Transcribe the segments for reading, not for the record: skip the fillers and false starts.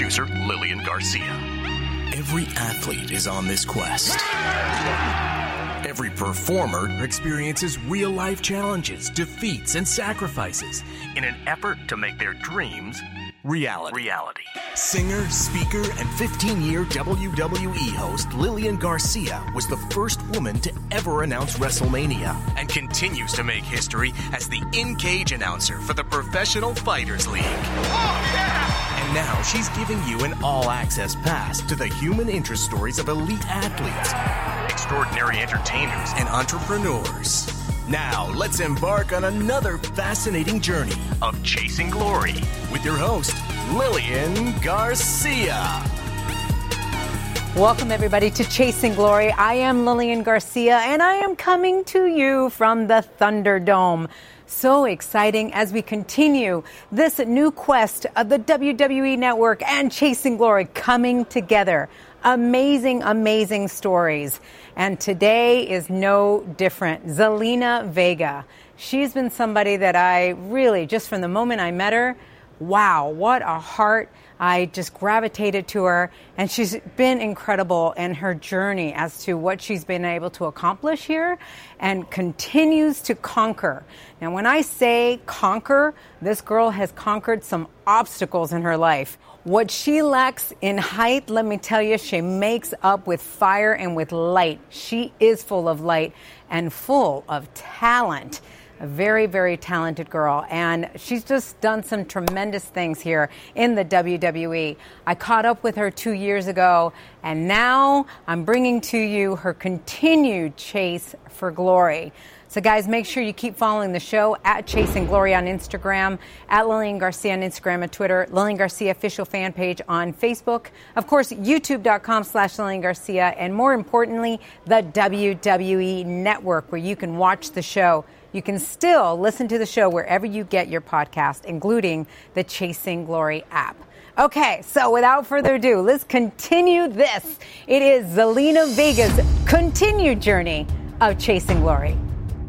producer Lillian Garcia. Every athlete is on this quest. Every performer experiences real-life challenges, defeats, and sacrifices in an effort to make their dreams reality. Singer, speaker, and 15-year WWE host Lillian Garcia was the first woman to ever announce WrestleMania and continues to make history as the in-cage announcer for the Professional Fighters League. Oh, yeah! And now she's giving you an all-access pass to the human interest stories of elite athletes, extraordinary entertainers, and entrepreneurs. Now, let's embark on another fascinating journey of chasing glory with your host, Lillian Garcia. Welcome, everybody, to Chasing Glory. I am Lillian Garcia, and I am coming to you from the Thunderdome. So exciting as we continue this new quest of the WWE Network and Chasing Glory coming together. Amazing, amazing stories. And today is no different. Zelina Vega. She's been somebody that I really, just from the moment I met her, wow, what a heart. I just gravitated to her, and she's been incredible in her journey as to what she's been able to accomplish here and continues to conquer. Now, when I say conquer, this girl has conquered some obstacles in her life. What she lacks in height, let me tell you, she makes up with fire and with light. She is full of light and full of talent. A very, very talented girl, and she's just done some tremendous things here in the WWE. I caught up with her 2 years ago, and now I'm bringing to you her continued chase for glory. So, guys, make sure you keep following the show at Chasing Glory on Instagram, at Lillian Garcia on Instagram and Twitter, Lillian Garcia official fan page on Facebook, of course, youtube.com/Lillian Garcia, and more importantly, the WWE Network, where you can watch the show. You can still listen to the show wherever you get your podcast, including the Chasing Glory app. Okay, so without further ado, let's continue this. It is Zelina Vega's continued journey of Chasing Glory.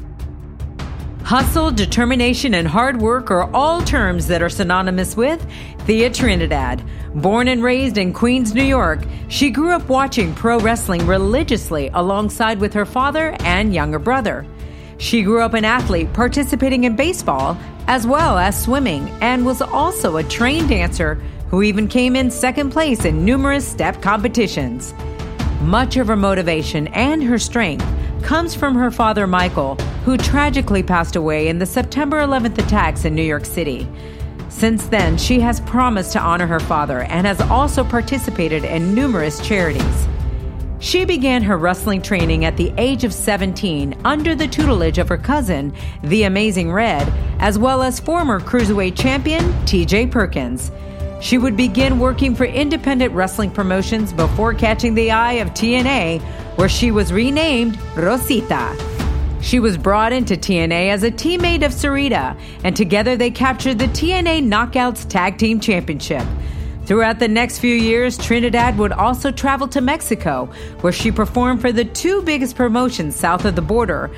Hustle, determination, and hard work are all terms that are synonymous with Thea Trinidad. Born and raised in Queens, New York, she grew up watching pro wrestling religiously alongside with her father and younger brother. She grew up an athlete participating in baseball as well as swimming, and was also a trained dancer who even came in second place in numerous step competitions. Much of her motivation and her strength comes from her father, Michael, who tragically passed away in the September 11th attacks in New York City. Since then, she has promised to honor her father and has also participated in numerous charities. She began her wrestling training at the age of 17 under the tutelage of her cousin, The Amazing Red, as well as former cruiserweight champion T.J. Perkins. She would begin working for independent wrestling promotions before catching the eye of TNA, where she was renamed Rosita. She was brought into TNA as a teammate of Sarita, and together they captured the TNA Knockouts Tag Team Championship. Throughout the next few years, Trinidad would also travel to Mexico, where she performed for the two biggest promotions south of the border,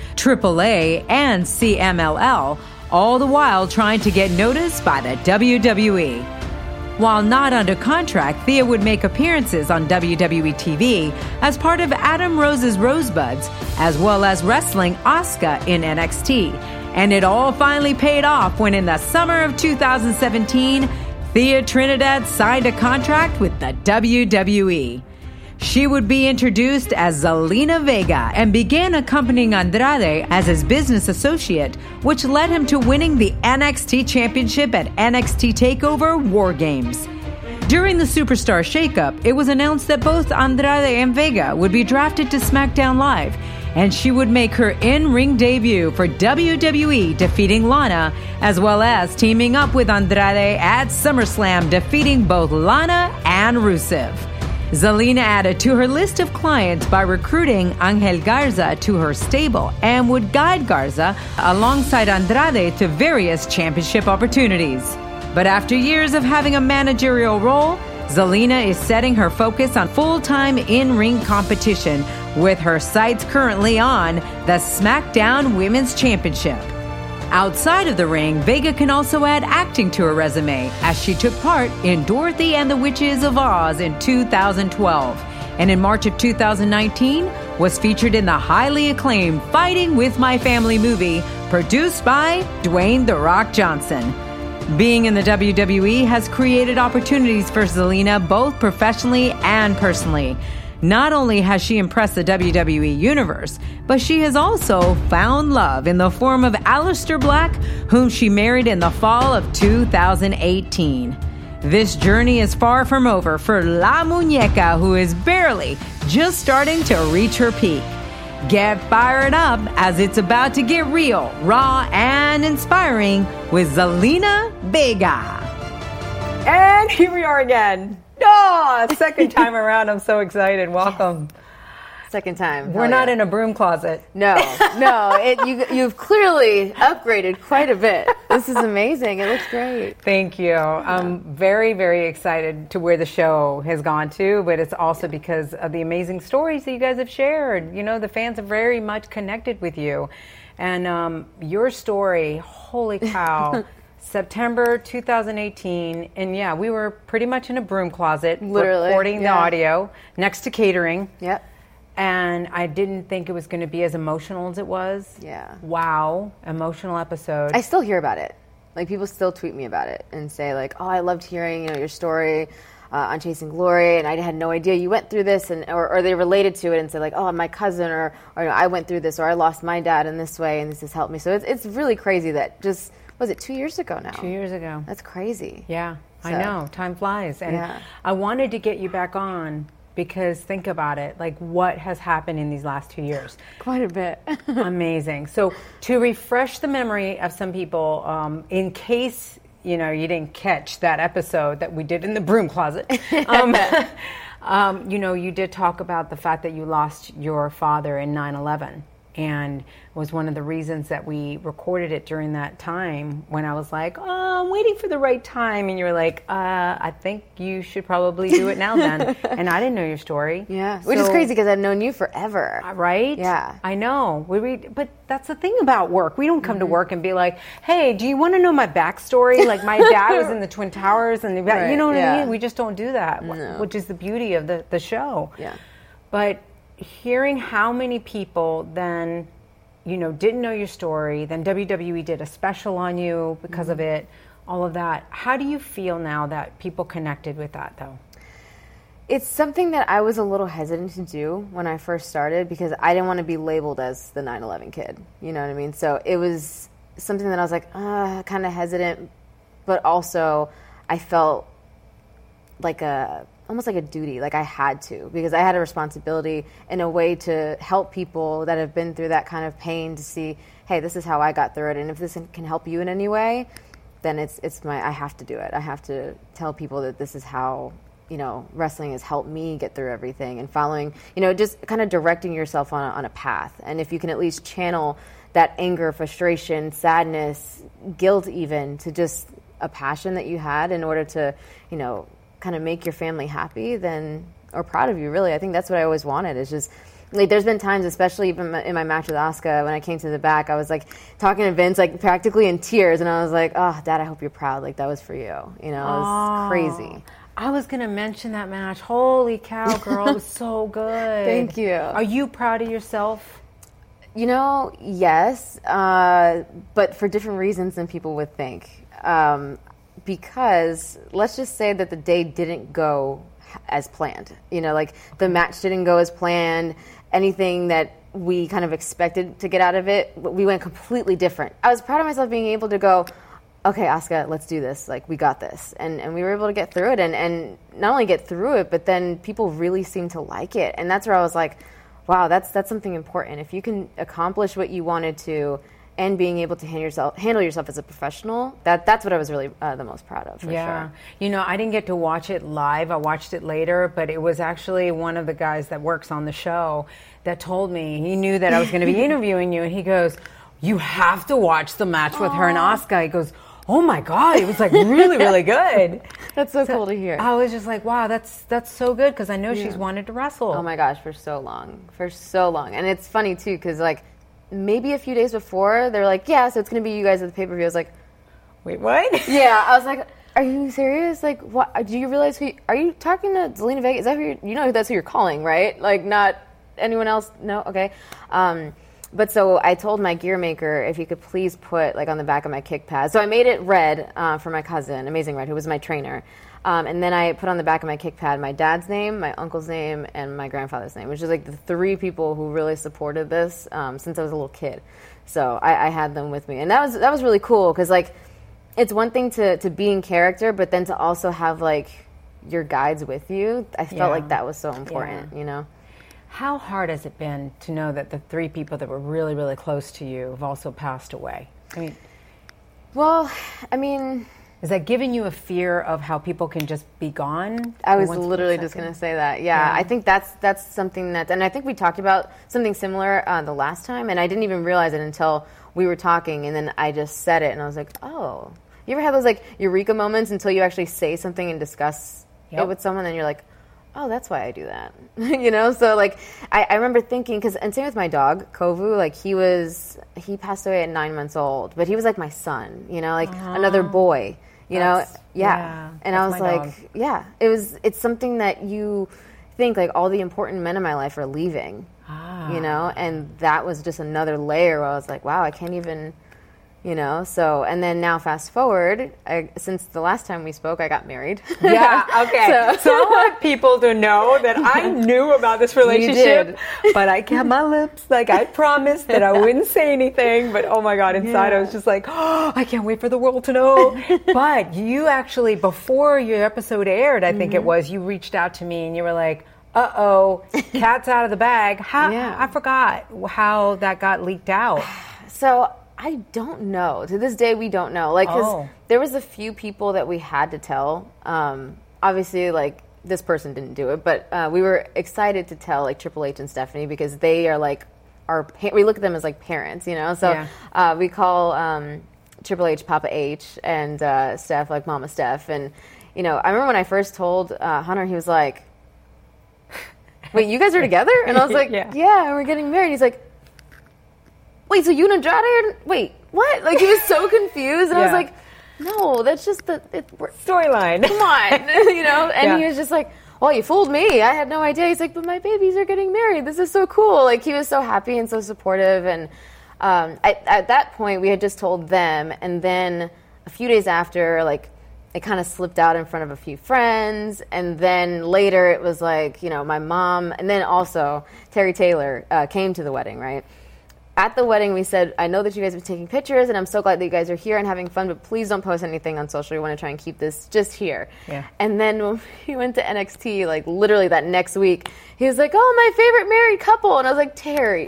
AAA and CMLL, all the while trying to get noticed by the WWE. While not under contract, Thea would make appearances on WWE TV as part of Adam Rose's Rosebuds, as well as wrestling Asuka in NXT. And it all finally paid off when in the summer of 2017, Thea Trinidad signed a contract with the WWE. She would be introduced as Zelina Vega and began accompanying Andrade as his business associate, which led him to winning the NXT Championship at NXT TakeOver War Games. During the Superstar Shakeup, it was announced that both Andrade and Vega would be drafted to SmackDown Live, and she would make her in-ring debut for WWE, defeating Lana, as well as teaming up with Andrade at SummerSlam, defeating both Lana and Rusev. Zelina added to her list of clients by recruiting Angel Garza to her stable and would guide Garza alongside Andrade to various championship opportunities. But after years of having a managerial role, Zelina is setting her focus on full-time in-ring competition, with her sights currently on the SmackDown Women's Championship. Outside of the ring, Vega can also add acting to her resume, as she took part in Dorothy and the Witches of Oz in 2012. And in March of 2019, was featured in the highly acclaimed Fighting with My Family movie, produced by Dwayne "The Rock" Johnson. Being in the WWE has created opportunities for Zelina both professionally and personally. Not only has she impressed the WWE Universe, but she has also found love in the form of Aleister Black, whom she married in the fall of 2018. This journey is far from over for La Muñeca, who is barely just starting to reach her peak. Get fired up as it's about to get real, raw, and inspiring with Zelina Vega. And here we are again. Oh, second time around. I'm so excited. Welcome. Second time. We're not in a broom closet. No. You've clearly upgraded quite a bit. This is amazing. It looks great. Thank you. I'm very, very excited to where the show has gone to, but it's also because of the amazing stories that you guys have shared. You know, the fans have very much connected with you. And your story, holy cow. September 2018, and yeah, we were pretty much in a broom closet, literally recording the audio next to catering. Yep. And I didn't think it was going to be as emotional as it was. Yeah. Wow, emotional episode. I still hear about it. Like, people still tweet me about it and say, like, oh, I loved hearing, your story on Chasing Glory, and I had no idea you went through this, and or they related to it and said, like, oh, my cousin, or I went through this, or I lost my dad in this way, and this has helped me. So it's really crazy that just, was it 2 years ago now? 2 years ago. That's crazy. Yeah, so. I know. Time flies. And yeah. I wanted to get you back on because think about it. Like, what has happened in these last 2 years? Quite a bit. Amazing. So to refresh the memory of some people, in case, you didn't catch that episode that we did in the broom closet, you did talk about the fact that you lost your father in 9/11. And was one of the reasons that we recorded it during that time when I was like, oh, I'm waiting for the right time. And you were like, I think you should probably do it now then. And I didn't know your story. Yeah, which is crazy because I've known you forever. Right? Yeah. I know. But that's the thing about work. We don't come to work and be like, hey, do you want to know my backstory? Like, my dad was in the Twin Towers. And right. You know what I mean? We just don't do that, no. Which is the beauty of the show. Yeah. But hearing how many people then, didn't know your story, then WWE did a special on you because of it, all of that. How do you feel now that people connected with that, though? It's something that I was a little hesitant to do when I first started because I didn't want to be labeled as the 9/11 kid. You know what I mean? So it was something that I was like, kind of hesitant, but also I felt like almost like a duty, like I had to, because I had a responsibility in a way to help people that have been through that kind of pain to see, hey, this is how I got through it, and if this can help you in any way, then I have to do it. I have to tell people that this is how, wrestling has helped me get through everything, and following, just kind of directing yourself on a path. And if you can at least channel that anger, frustration, sadness, guilt even, to just a passion that you had in order to, kind of make your family happy, then, or proud of you, really. I think that's what I always wanted. It's just, like, there's been times, especially even in my match with Asuka, when I came to the back, I was like talking to Vince, like practically in tears, and I was like, oh, Dad, I hope you're proud. Like, that was for you. It was crazy. I was going to mention that match. Holy cow, girl. It was so good. Thank you. Are you proud of yourself? Yes, but for different reasons than people would think. Because let's just say that the day didn't go as planned. Like, the match didn't go as planned. Anything that we kind of expected to get out of it, we went completely different. I was proud of myself being able to go, okay, Asuka, let's do this. Like, we got this. And we were able to get through it. And not only get through it, but then people really seemed to like it. And that's where I was like, wow, that's something important. If you can accomplish what you wanted to, and being able to handle yourself as a professional, that's what I was really the most proud of, for sure. I didn't get to watch it live. I watched it later, but it was actually one of the guys that works on the show that told me. He knew that I was going to be interviewing you, and he goes, you have to watch the match with her and Asuka. He goes, oh my God, it was like really, really good. That's so cool to hear. I was just like, wow, that's so good, because I know she's wanted to wrestle. Oh my gosh, for so long. And it's funny too, because like, maybe a few days before, they're like, yeah, so it's going to be you guys at the pay-per-view. I was like, wait, what? yeah. I was like, are you serious? Like, what? Do you realize are you talking to Zelina Vega? Is that you know that's who you're calling, right? Like, not anyone else? No? Okay. But so I told my gear maker if he could please put, like, on the back of my kick pad. So I made it red for my cousin, Amazing Red, who was my trainer. And then I put on the back of my kick pad my dad's name, my uncle's name, and my grandfather's name, which is, like, the 3 people who really supported this since I was a little kid. So I had them with me. And that was really cool because, like, it's one thing to be in character, but then to also have, like, your guides with you. I felt like that was so important, you know? How hard has it been to know that the 3 people that were really, really close to you have also passed away? I mean... Is that giving you a fear of how people can just be gone? I was literally just going to say that. Yeah, I think that's something that... And I think we talked about something similar the last time, and I didn't even realize it until we were talking, and then I just said it, and I was like, oh. You ever have those, like, eureka moments until you actually say something and discuss it with someone, and you're like, oh, that's why I do that. You know? So, like, I remember thinking, and same with my dog, Kovu, like, he passed away at 9 months old, but he was like my son, you know, like another boy, you know? Yeah. And I was like, dog. It's something that you think, like, all the important men in my life are leaving, you know? And that was just another layer where I was like, wow, I can't even... You know, so, and then now fast forward, since the last time we spoke, I got married. Yeah, okay. So I want people to know that I knew about this relationship, but I kept my lips. Like, I promised that I wouldn't say anything, but oh my God, inside I was just like, oh, I can't wait for the world to know. But you actually, before your episode aired, I think it was, you reached out to me and you were like, uh-oh, cat's out of the bag. I forgot how that got leaked out. So... I don't know. To this day, we don't know. Like, because there was a few people that we had to tell. Obviously, like, this person didn't do it, but we were excited to tell, like, Triple H and Stephanie because they are, like, we look at them as, like, parents, you know? So we call Triple H Papa H and Steph, like, Mama Steph. And, you know, I remember when I first told Hunter, he was like, wait, you guys are together? And I was like, yeah, and we're getting married. He's like, wait, so you and Andrade are... Wait, what? Like, he was so confused. And I was like, no, that's just the... storyline. Come on. You know? And he was just like, well, you fooled me. I had no idea. He's like, but my babies are getting married. This is so cool. Like, he was so happy and so supportive. And at that point, we had just told them. And then a few days after, like, it kind of slipped out in front of a few friends. And then later, it was like, you know, my mom... And then also, Terry Taylor came to the wedding, right? At the wedding, we said, I know that you guys have been taking pictures, and I'm so glad that you guys are here and having fun, but please don't post anything on social. We want to try and keep this just here. Yeah. And then when we went to NXT, like, literally that next week, he was like, oh, my favorite married couple. And I was like, Terry.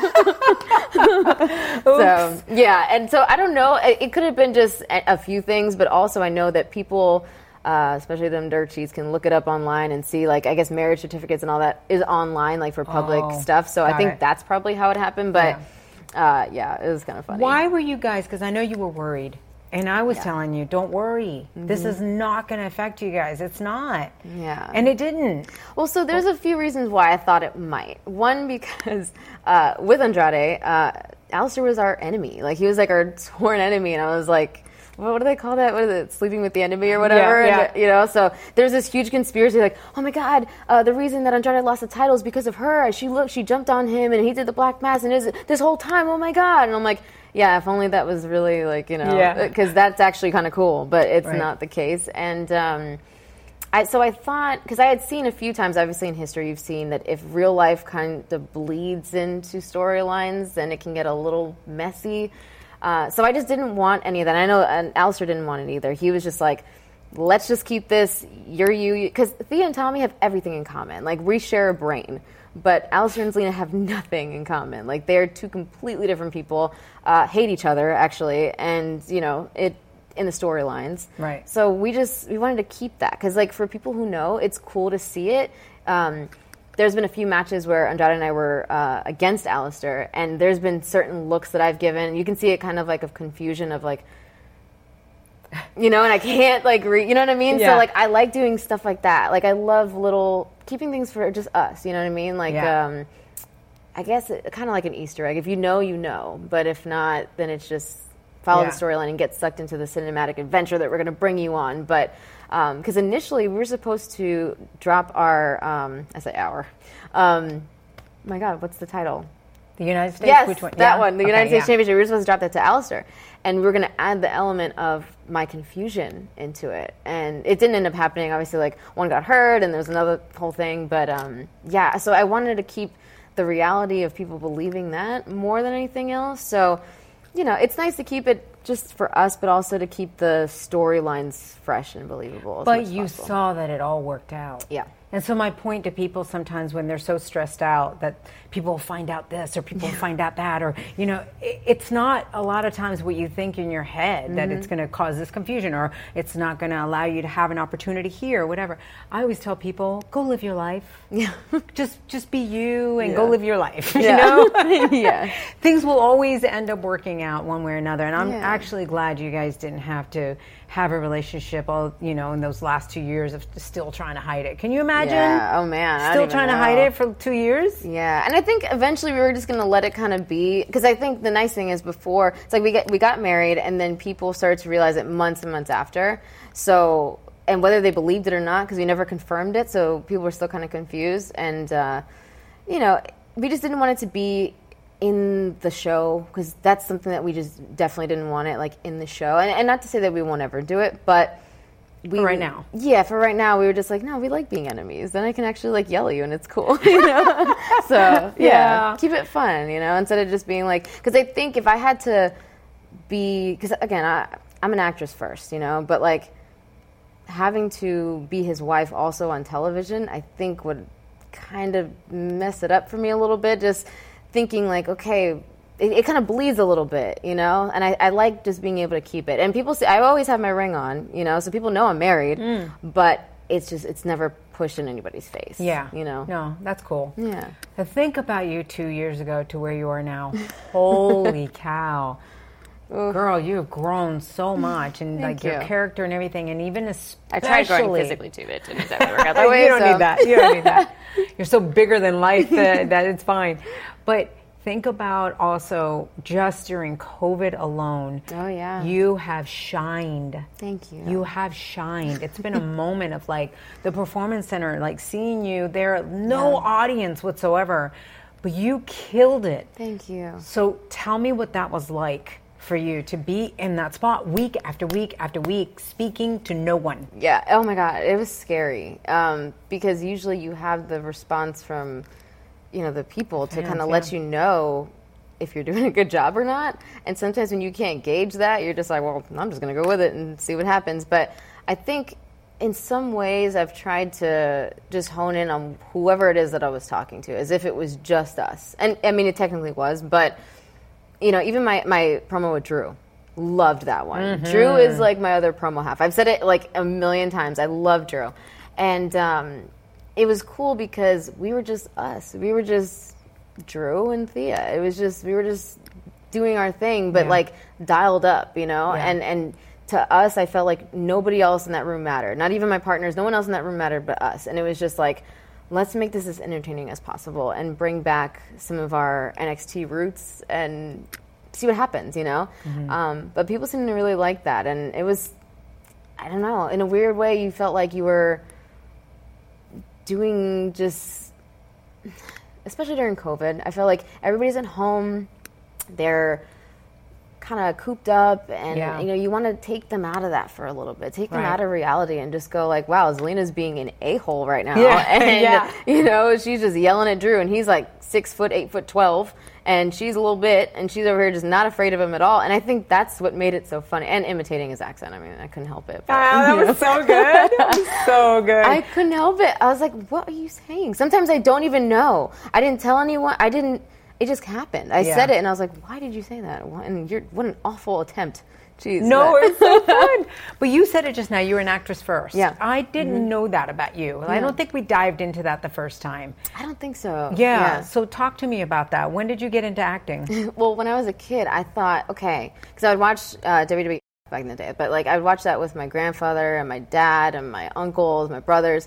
So, yeah. And so, I don't know. It could have been just a few things, but also I know that people... especially them dirt sheets, can look it up online and see, like, I guess marriage certificates and all that is online, like, for public stuff. So I think that's probably how it happened. But, it was kind of funny. Why were you guys, because I know you were worried, and I was telling you, don't worry. This is not going to affect you guys. It's not. Yeah. And it didn't. Well, so there's a few reasons why I thought it might. One, because with Andrade, Aleister was our enemy. Like, he was, like, our sworn enemy, and I was like... What do they call that? What is it? Sleeping with the enemy or whatever? Yeah. And, you know, so there's this huge conspiracy like, oh my God, the reason that Andrade lost the title is because of her. She jumped on him and he did the black mass and this whole time, oh my God. And I'm like, yeah, if only that was really like, you know, because that's actually kind of cool, but it's not the case. And I thought, because I had seen a few times, obviously in history, you've seen that if real life kind of bleeds into storylines, then it can get a little messy. So I just didn't want any of that. I know Aleister didn't want it either. He was just like, let's just keep this, you're you. Because Thea and Tommy have everything in common. Like, we share a brain. But Aleister and Zelina have nothing in common. Like, they're two completely different people, hate each other, actually. And, you know, in the storylines. Right. So we wanted to keep that. Because, like, for people who know, it's cool to see it. There's been a few matches where Andrade and I were against Aleister, and there's been certain looks that I've given. You can see it kind of like of confusion of like, you know, and I can't like, you know what I mean? Yeah. So like, I like doing stuff like that. Like, I love keeping things for just us, you know what I mean? Like, I guess kind of like an Easter egg. If you know, you know. But if not, then it's just follow the storyline and get sucked into the cinematic adventure that we're going to bring you on. But because initially we were supposed to drop our, my God, what's the title? The United States? Yes, Which one? that one. The United States Championship. We were supposed to drop that to Alistair. And we were going to add the element of my confusion into it. And it didn't end up happening. Obviously, like, one got hurt and there was another whole thing. But, so I wanted to keep the reality of people believing that more than anything else. So, it's nice to keep it just for us, but also to keep the storylines fresh and believable. But you saw that it all worked out. Yeah. And so my point to people sometimes when they're so stressed out that people will find out this or people will find out that, or, it's not a lot of times what you think in your head that it's going to cause this confusion or it's not going to allow you to have an opportunity here or whatever. I always tell people, go live your life. Yeah. Just be you and go live your life. Yeah. Things will always end up working out one way or another. And I'm actually glad you guys didn't have to have a relationship all, in those last 2 years of still trying to hide it. Can you imagine? Yeah. Oh man. Still trying to hide it for 2 years? Yeah. And I think eventually we were just going to let it kind of be, because I think the nice thing is before, it's like we got married and then people started to realize it months and months after. So, and whether they believed it or not, because we never confirmed it, so people were still kind of confused. And, we just didn't want it to be in the show, because that's something that we just definitely didn't want it, like, in the show. And not to say that we won't ever do it, but for right now. Yeah, for right now, we were just like, no, we like being enemies. Then I can actually, like, yell at you, and it's cool, So, keep it fun, instead of just being like, because I think if I had to be, because, again, I'm an actress first, but, like, having to be his wife also on television, I think would kind of mess it up for me a little bit, just thinking, like, okay, it kind of bleeds a little bit, and I like just being able to keep it. And people see, I always have my ring on, so people know I'm married, but it's never pushed in anybody's face. Yeah. No, that's cool. Yeah. So think about you 2 years ago to where you are now. Holy cow. Girl, you've grown so much, and your character and everything, and even especially... I tried growing physically too, but it didn't exactly work out that way. You don't need that. You don't need that. You're so bigger than life that it's fine. But think about also just during COVID alone. Oh, yeah. You have shined. Thank you. You have shined. It's been a moment of, like, the Performance Center, like, seeing you there, no audience whatsoever, but you killed it. Thank you. So tell me what that was like for you to be in that spot week after week after week, speaking to no one. Yeah. Oh my God. It was scary. Because usually you have the response from, the people to kind of let you know if you're doing a good job or not. And sometimes when you can't gauge that, you're just like, well, I'm just going to go with it and see what happens. But I think in some ways I've tried to just hone in on whoever it is that I was talking to, as if it was just us. And I mean, it technically was, but even my promo with Drew, loved that one. Mm-hmm. Drew is like my other promo half. I've said it like a million times. I love Drew. And it was cool because we were just us. We were just Drew and Thea. It was just, we were just doing our thing, but like dialed up, and to us, I felt like nobody else in that room mattered. Not even my partners. No one else in that room mattered but us. And it was just like, let's make this as entertaining as possible and bring back some of our NXT roots and see what happens, Mm-hmm. But people seem to really like that. And it was, I don't know, in a weird way, you felt like you were doing just, especially during COVID, I felt like everybody's at home. They're kind of cooped up, and you want to take them out of that for a little bit, take them out of reality, and just go like, wow, Zelina's being an a-hole right now, and she's just yelling at Drew, and he's like 6 foot, 8 foot 12, and she's a little bit, and she's over here just not afraid of him at all. And I think that's what made it so funny, and imitating his accent. I mean, I couldn't help it. But, that was so good. That was so good. I couldn't help it. I was like, what are you saying? Sometimes I don't even know. I didn't tell anyone. It just happened. I said it, and I was like, why did you say that? And what an awful attempt. Jeez. No, it's so fun. But you said it just now. You were an actress first. Yeah. I didn't know that about you. I don't think we dived into that the first time. I don't think so. Yeah. So talk to me about that. When did you get into acting? Well, when I was a kid, I thought, okay, because I would watch WWE back in the day, but like I would watch that with my grandfather and my dad and my uncles, my brothers.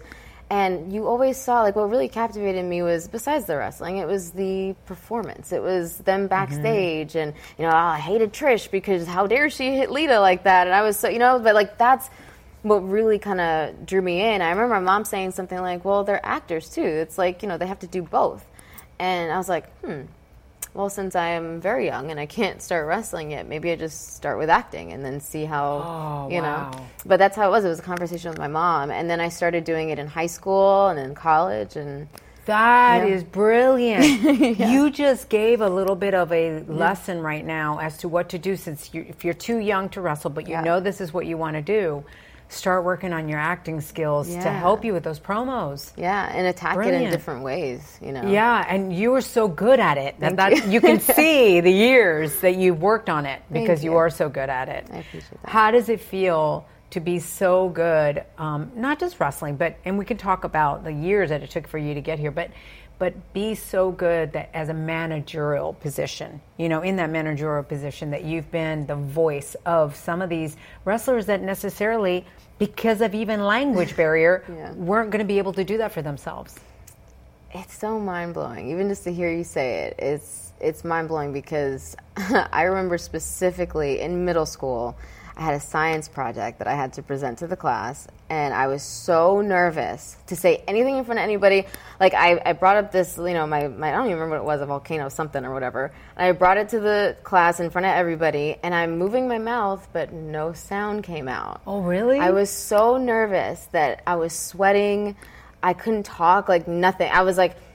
And you always saw, like, what really captivated me was, besides the wrestling, it was the performance. It was them backstage, and, you know, I hated Trish because how dare she hit Lita like that? And I was so, you know, but, like, that's what really kind of drew me in. I remember my mom saying something like, well, they're actors, too. It's like, you know, they have to do both. And I was like, well, since I am very young and I can't start wrestling yet, maybe I just start with acting and then see how, you know. But that's how it was. It was a conversation with my mom. And then I started doing it in high school and in college. And that is brilliant. You just gave a little bit of a lesson right now as to what to do, since if you're too young to wrestle, but you know this is what you want to do. Start working on your acting skills to help you with those promos. Yeah, and attack it in different ways, you know. Yeah, and you were so good at it. That you can see the years that you've worked on it because you are so good at it. I appreciate that. How does it feel to be so good, not just wrestling, and we can talk about the years that it took for you to get here, but be so good that as a managerial position, you know, in that managerial position, that you've been the voice of some of these wrestlers that necessarily, because of even language barrier, weren't going to be able to do that for themselves. It's so mind-blowing. Even just to hear you say it, it's mind-blowing, because I remember specifically in middle school, I had a science project that I had to present to the class, and I was so nervous to say anything in front of anybody. Like, I brought up this, you know, my I don't even remember what it was, a volcano something or whatever. And I brought it to the class in front of everybody, and I'm moving my mouth, but no sound came out. Oh, really? I was so nervous that I was sweating. I couldn't talk, like nothing. I was like...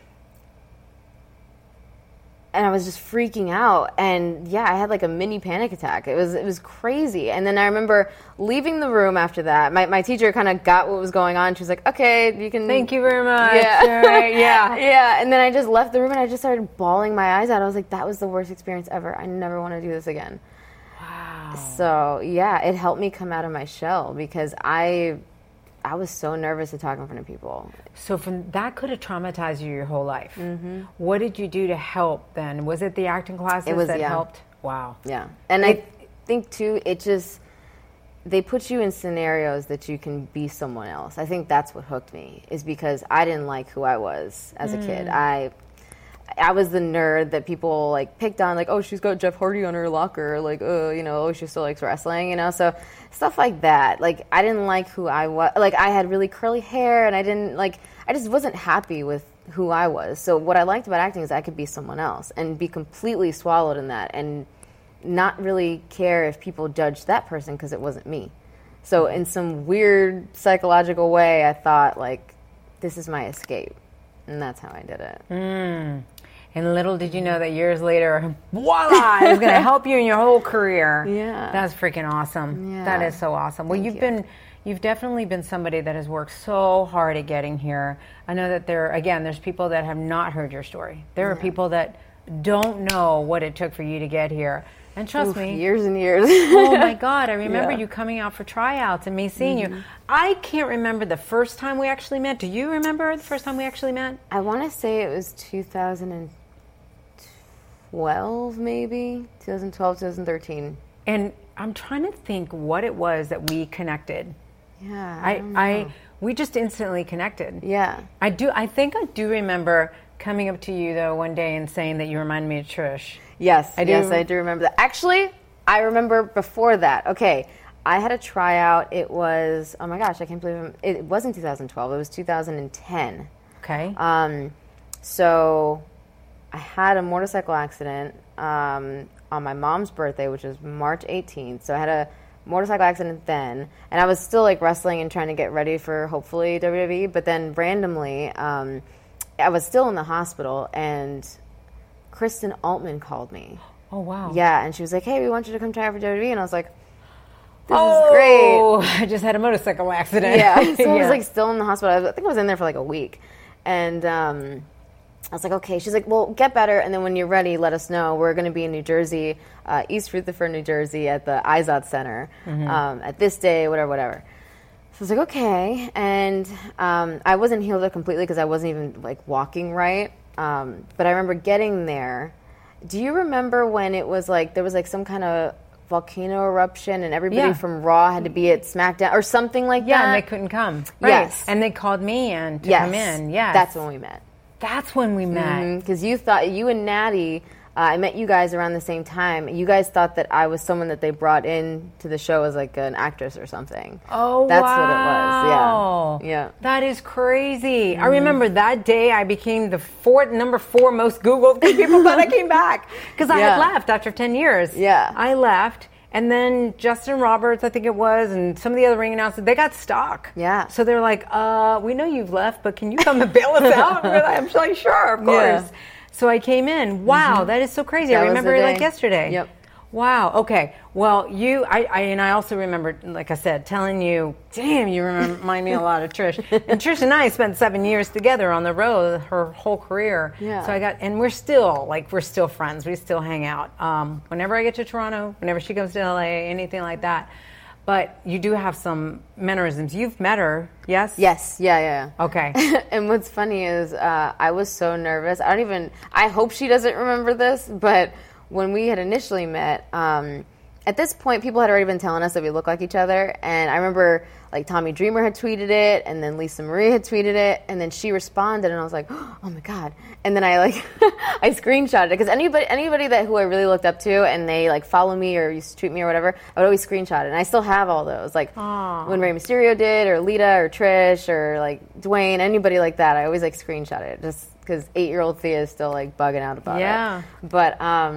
And I was just freaking out, and I had like a mini panic attack. It was crazy. And then I remember leaving the room after that. My teacher kind of got what was going on. She was like, "Okay, you can." Thank you very much. Yeah, all right, yeah. And then I just left the room, and I just started bawling my eyes out. I was like, "That was the worst experience ever. I never want to do this again." Wow. So it helped me come out of my shell, because I was so nervous to talk in front of people. So that could have traumatized you your whole life. Mm-hmm. What did you do to help then? Was it the acting classes that helped? Wow. Yeah. And I think, too, they put you in scenarios that you can be someone else. I think that's what hooked me, is because I didn't like who I was as a kid. I was the nerd that people like picked on, like, oh, she's got Jeff Hardy on her locker, like, you know, oh, she still likes wrestling, you know, so stuff like that. Like, I didn't like who I was. Like, I had really curly hair, and I just wasn't happy with who I was. So what I liked about acting is I could be someone else and be completely swallowed in that, and not really care if people judged that person because it wasn't me. So in some weird psychological way, I thought, like, this is my escape. And that's how I did it. And little did you know that years later, voila, it was going to help you in your whole career. Yeah. That's freaking awesome. Yeah. That is so awesome. Well, you've definitely been somebody that has worked so hard at getting here. I know that there's people that have not heard your story. There are people that don't know what it took for you to get here. And trust me, years and years. Oh my God, I remember you coming out for tryouts and me seeing you. I can't remember the first time we actually met. Do you remember the first time we actually met? I want to say it was 2012, maybe 2012, 2013. And I'm trying to think what it was that we connected. Yeah, we just instantly connected. Yeah, I think I do remember coming up to you though one day and saying that you remind me of Trish. Yes, I do remember that. Actually, I remember before that. Okay, I had a tryout. It was, oh my gosh, I can't believe it wasn't 2012. It was 2010. Okay. So I had a motorcycle accident on my mom's birthday, which was March 18th. So I had a motorcycle accident then, and I was still like wrestling and trying to get ready for hopefully WWE. But then randomly, I was still in the hospital, and Kristen Altman called me. Oh, wow. Yeah, and she was like, hey, we want you to come try out for WWE. And I was like, this is great. I just had a motorcycle accident. Yeah, so I was like still in the hospital. I think I was in there for like a week. And I was like, okay. She's like, well, get better, and then when you're ready, let us know. We're going to be in New Jersey, East Rutherford, New Jersey, at the Izod Center at this day, whatever. So I was like, okay. And I wasn't healed up completely because I wasn't even like walking right. But I remember getting there. Do you remember when it was like there was like some kind of volcano eruption, and everybody from Raw had to be at SmackDown or something like that. Yeah, and they couldn't come. Right. Yes. And they called me in to come in. Yes. That's when we met. That's when we met. Because you and Natty, I met you guys around the same time. You guys thought that I was someone that they brought in to the show as like an actress or something. Oh, that's wow. what it was. Yeah. That is crazy. I remember that day I became the number 4 most Googled because people thought I came back because I had left after 10 years. Yeah. I left. And then Justin Roberts, I think it was, and some of the other ring announcers, they got stuck. Yeah. So they're like, we know you've left, but can you come and bail us out? And I'm like, sure, of course. Yeah. So I came in. Wow, that is so crazy. I remember it like yesterday. Yep. Wow. Okay. Well, I also remember, like I said, telling you, damn, you remind me a lot of Trish. And Trish and I spent 7 years together on the road, her whole career. Yeah. So and we're still friends. We still hang out. Whenever I get to Toronto, whenever she comes to LA, anything like that. But you do have some mannerisms. You've met her, yes? Yes. Yeah. Okay. And what's funny is I was so nervous. I hope she doesn't remember this, but when we had initially met, at this point, people had already been telling us that we look like each other. And I remember, like, Tommy Dreamer had tweeted it, and then Lisa Marie had tweeted it, and then she responded, and I was like, oh my God. And then I I screenshotted it, because anybody who I really looked up to, and they, like, follow me or used to tweet me or whatever, I would always screenshot it. And I still have all those. Like, when Rey Mysterio did, or Lita, or Trish, or, like, Dwayne, anybody like that, I always, like, screenshot it, just because 8-year-old Thea is still, like, bugging out about it. But,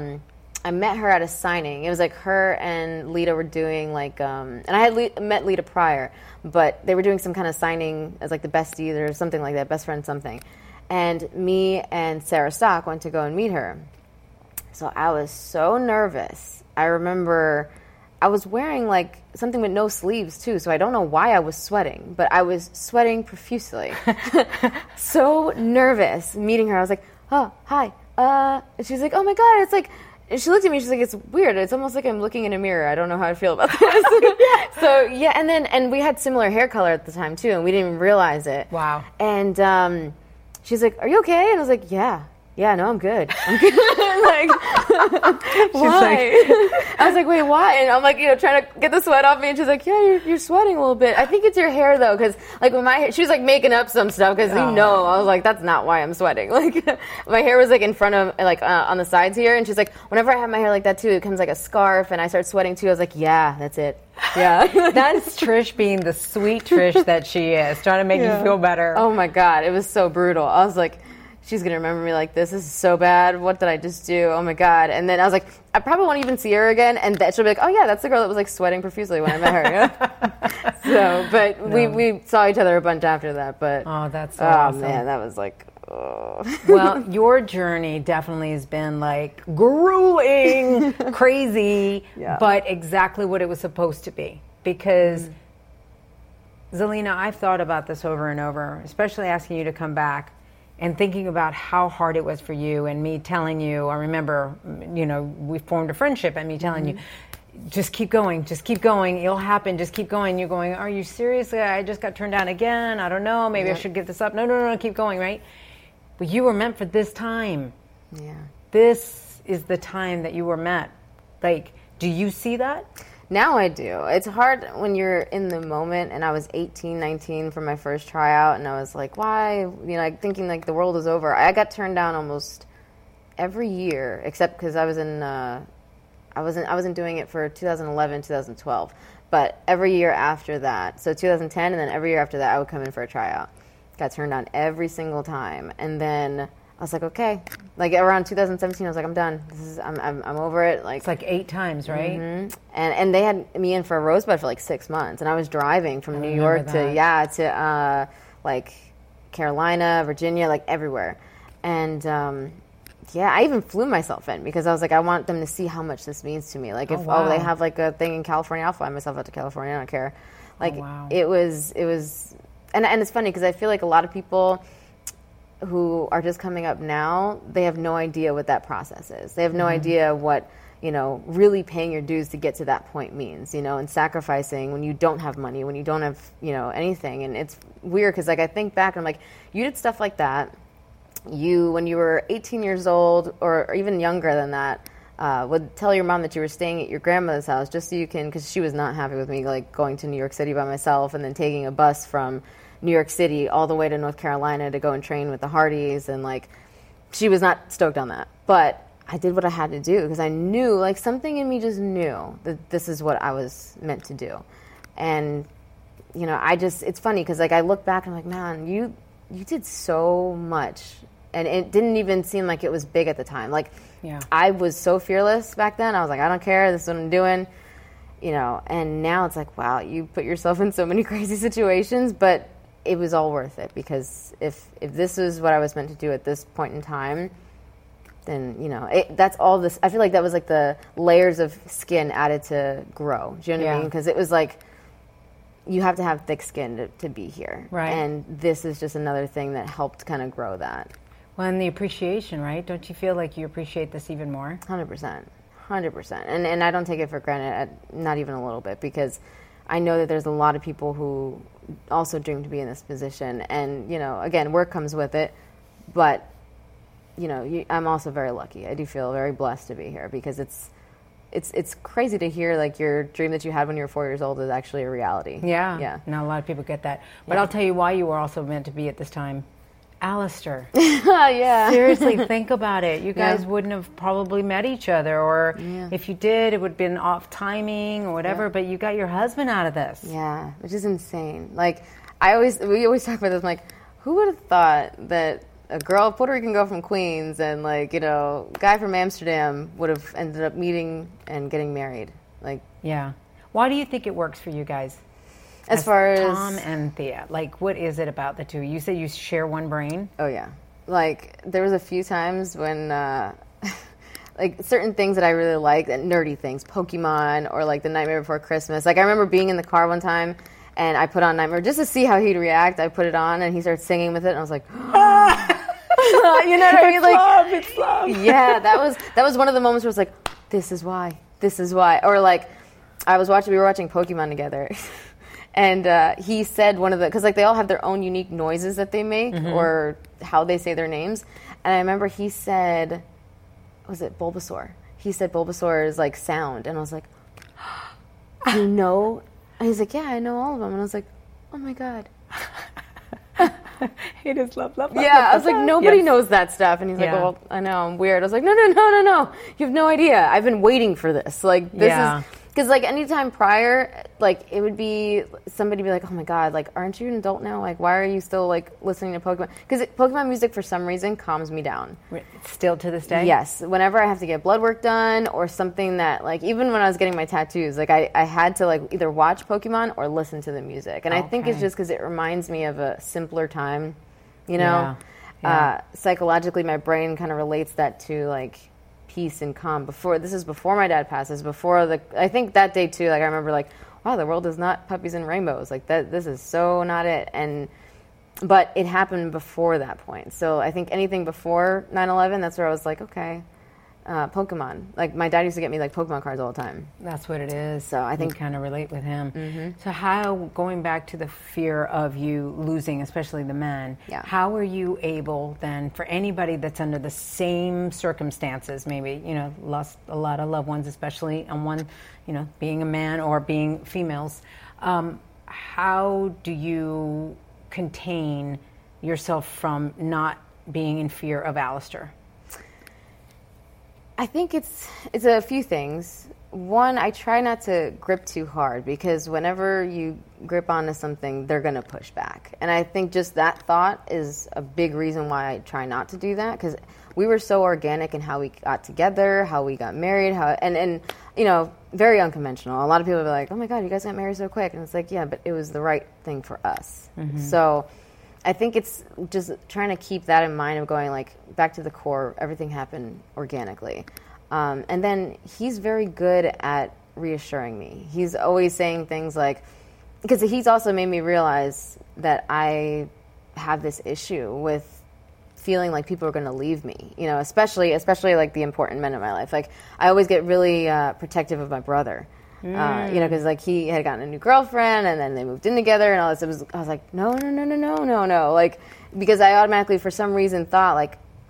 I met her at a signing. It was like her and Lita were doing like, and I had met Lita prior, but they were doing some kind of signing as like the besties or something like that, best friend something. And me and Sarah Stock went to go and meet her. So I was so nervous. I remember I was wearing like something with no sleeves too, so I don't know why I was sweating, but I was sweating profusely. So nervous meeting her. I was like, oh, hi. And she's like, oh my God, it's like, and she looked at me, she's like, it's weird. It's almost like I'm looking in a mirror. I don't know how I feel about this. So, yeah, and we had similar hair color at the time, too, and we didn't even realize it. Wow. And she's like, are you okay? And I was like, yeah, no, I'm good. I'm good. Like, why? I was like, wait, why? And I'm like, trying to get the sweat off me, and she's like, yeah, you're sweating a little bit. I think it's your hair, though, because, like, when my hair, she was, like, making up some stuff, because, I was like, that's not why I'm sweating. Like, my hair was, like, in front of, like, on the sides here, and she's like, whenever I have my hair like that, too, it becomes like a scarf, and I start sweating, too. I was like, yeah, that's it. Yeah. That's Trish being the sweet Trish that she is, trying to make you feel better. Oh, my God. It was so brutal. I was like, she's going to remember me like this. This is so bad. What did I just do? Oh, my God. And then I was like, I probably won't even see her again. And she'll be like, oh, yeah, that's the girl that was, like, sweating profusely when I met her. So, but we saw each other a bunch after that. But oh, that's so awesome. Man, that was like, oh. Well, your journey definitely has been, like, grueling, crazy, but exactly what it was supposed to be. Because, Zelina, I've thought about this over and over, especially asking you to come back. And thinking about how hard it was for you, and me telling you, I remember, we formed a friendship, and me telling you, just keep going, it'll happen, just keep going. You're going, are you serious? I just got turned down again. I don't know, maybe I should give this up. No, keep going, right? But you were meant for this time. Yeah. This is the time that you were meant. Like, do you see that? Now I do. It's hard when you're in the moment, and I was 18, 19 for my first tryout, and I was like, why? Thinking like the world is over. I got turned down almost every year, except because I wasn't doing it for 2011, 2012. But every year after that, so 2010, and then every year after that, I would come in for a tryout. Got turned down every single time, and then I was like, okay. Like around 2017, I was like, I'm done. I'm over it. Like it's like 8 times, right? Mm-hmm. And they had me in for a Rosebud for like 6 months, and I was driving from New York to like Carolina, Virginia, like everywhere, and I even flew myself in because I was like, I want them to see how much this means to me. Like if they have like a thing in California, I'll fly myself out to California. I don't care. Like it was, and it's funny because I feel like a lot of people who are just coming up now, they have no idea what that process is. They have no idea what, really paying your dues to get to that point means, and sacrificing when you don't have money, when you don't have, anything. And it's weird because, like, I think back and I'm like, you did stuff like that. When you were 18 years old or even younger than that, would tell your mom that you were staying at your grandmother's house just so you can, because she was not happy with me like going to New York City by myself and then taking a bus from New York City all the way to North Carolina to go and train with the Hardys, and like she was not stoked on that. But I did what I had to do because I knew, like something in me just knew that this is what I was meant to do. And you know, it's funny because like I look back and I'm like, man, you did so much, and it didn't even seem like it was big at the time. Like, I was so fearless back then. I was like, I don't care. This is what I'm doing, you know. And now it's like, wow, you put yourself in so many crazy situations, but it was all worth it because if this was what I was meant to do at this point in time, then you know that's all this. I feel like that was like the layers of skin added to grow. Do you know what I mean? Because it was like, you have to have thick skin to be here. Right. And this is just another thing that helped kind of grow that. Well, and the appreciation, right? Don't you feel like you appreciate this even more? 100%. 100%. And I don't take it for granted, not even a little bit, because I know that there's a lot of people who also dream to be in this position. And, you know, again, work comes with it. But, you know, I'm also very lucky. I do feel very blessed to be here because it's crazy to hear like your dream that you had when you were 4 years old is actually a reality. Yeah. Not a lot of people get that. But I'll tell you why you were also meant to be at this time. Alistair. Yeah. Seriously, think about it. You guys wouldn't have probably met each other, or if you did, it would have been off timing or whatever, but you got your husband out of this. Yeah, which is insane. Like, we always talk about this, I'm like, who would have thought that a Puerto Rican girl from Queens and like, you know, guy from Amsterdam would have ended up meeting and getting married. Like, yeah. Why do you think it works for you guys? As far as Tom and Thea, like, what is it about the two? You say you share one brain? Oh yeah. Like, there was a few times when like certain things that I really liked, nerdy things, Pokemon or like The Nightmare Before Christmas. Like, I remember being in the car one time and I put on Nightmare just to see how he'd react. I put it on and he started singing with it and I was like, you know what I mean? Like, it's love. Yeah, that was one of the moments where it's like, this is why. Or like, we were watching Pokemon together, and he said one of the, because like they all have their own unique noises that they make or how they say their names, and I remember he said, was it Bulbasaur? He said Bulbasaur's like sound, and I was like, you know? And he's like, yeah, I know all of them, and I was like, oh my god. He just love. Yeah, I was like, nobody knows that stuff. And he's like, well, I know, I'm weird. I was like, no. You have no idea. I've been waiting for this. Like, this is, because like anytime prior, like it would be, somebody be like, oh my God, like, aren't you an adult now? Like, why are you still like listening to Pokemon? Because Pokemon music for some reason calms me down. Still to this day? Yes. Whenever I have to get blood work done or something that like, even when I was getting my tattoos, like I had to like either watch Pokemon or listen to the music. And I think it's just because it reminds me of a simpler time, you know? Psychologically, my brain kind of relates that to like peace and calm. This is before my dad passes, I think that day too, like I remember like, wow, the world is not puppies and rainbows. Like this is so not it. But it happened before that point. So I think anything before 9/11, that's where I was like, okay, Pokemon. Like my dad used to get me like Pokemon cards all the time. That's what it is. So I think kind of relate with him. So how, going back to the fear of you losing, especially the man, how are you able then, for anybody that's under the same circumstances, maybe, you know, lost a lot of loved ones, especially on one, you know, being a man or being females, how do you contain yourself from not being in fear of Alistair? I think it's a few things. One, I try not to grip too hard because whenever you grip onto something, they're going to push back. And I think just that thought is a big reason why I try not to do that, because we were so organic in how we got together, how we got married, and you know, very unconventional. A lot of people will be like, oh my God, you guys got married so quick. And it's like, yeah, but it was the right thing for us. So I think it's just trying to keep that in mind of going like back to the core, everything happened organically. And then he's very good at reassuring me. He's always saying things like, because he's also made me realize that I have this issue with feeling like people are going to leave me, you know, especially like the important men in my life. Like I always get really protective of my brother. You know, because like he had gotten a new girlfriend and then they moved in together and all this. I was like, no. Like, because I automatically, for some reason, thought like,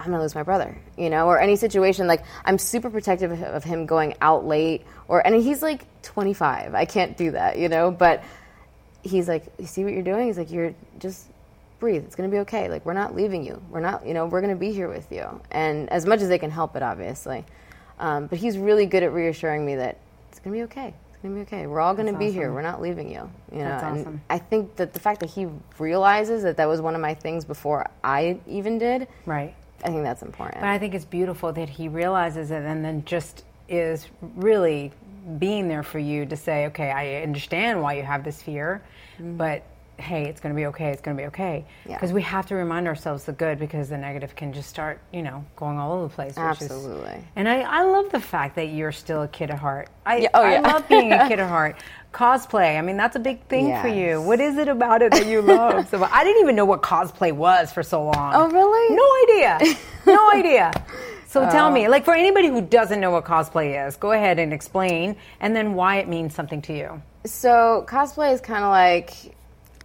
I'm going to lose my brother, you know, or any situation. Like, I'm super protective of him going out late, and he's like 25. I can't do that, you know, but he's like, you see what you're doing? He's like, you're just breathe. It's going to be okay. Like, we're not leaving you. We're not, you know, we're going to be here with you. And as much as they can help it, obviously. But he's really good at reassuring me that it's going to be okay. It's going to be okay. We're all going to be here. We're not leaving you. You know, That's and awesome. I think that the fact that he realizes that was one of my things before I even did. Right. I think that's important. But I think it's beautiful that he realizes it and then just is really being there for you to say, okay, I understand why you have this fear, but hey, it's going to be okay. It's going to be okay. Because we have to remind ourselves the good, because the negative can just start, you know, going all over the place. Absolutely. And I love the fact that you're still a kid at heart. I Yeah. love being a kid at heart. Cosplay, I mean, that's a big thing for you. What is it about it that you love? So I didn't even know what cosplay was for so long. Oh, really? No idea. No idea. So tell me, like, for anybody who doesn't know what cosplay is, go ahead and explain, and then why it means something to you. So cosplay is kind of like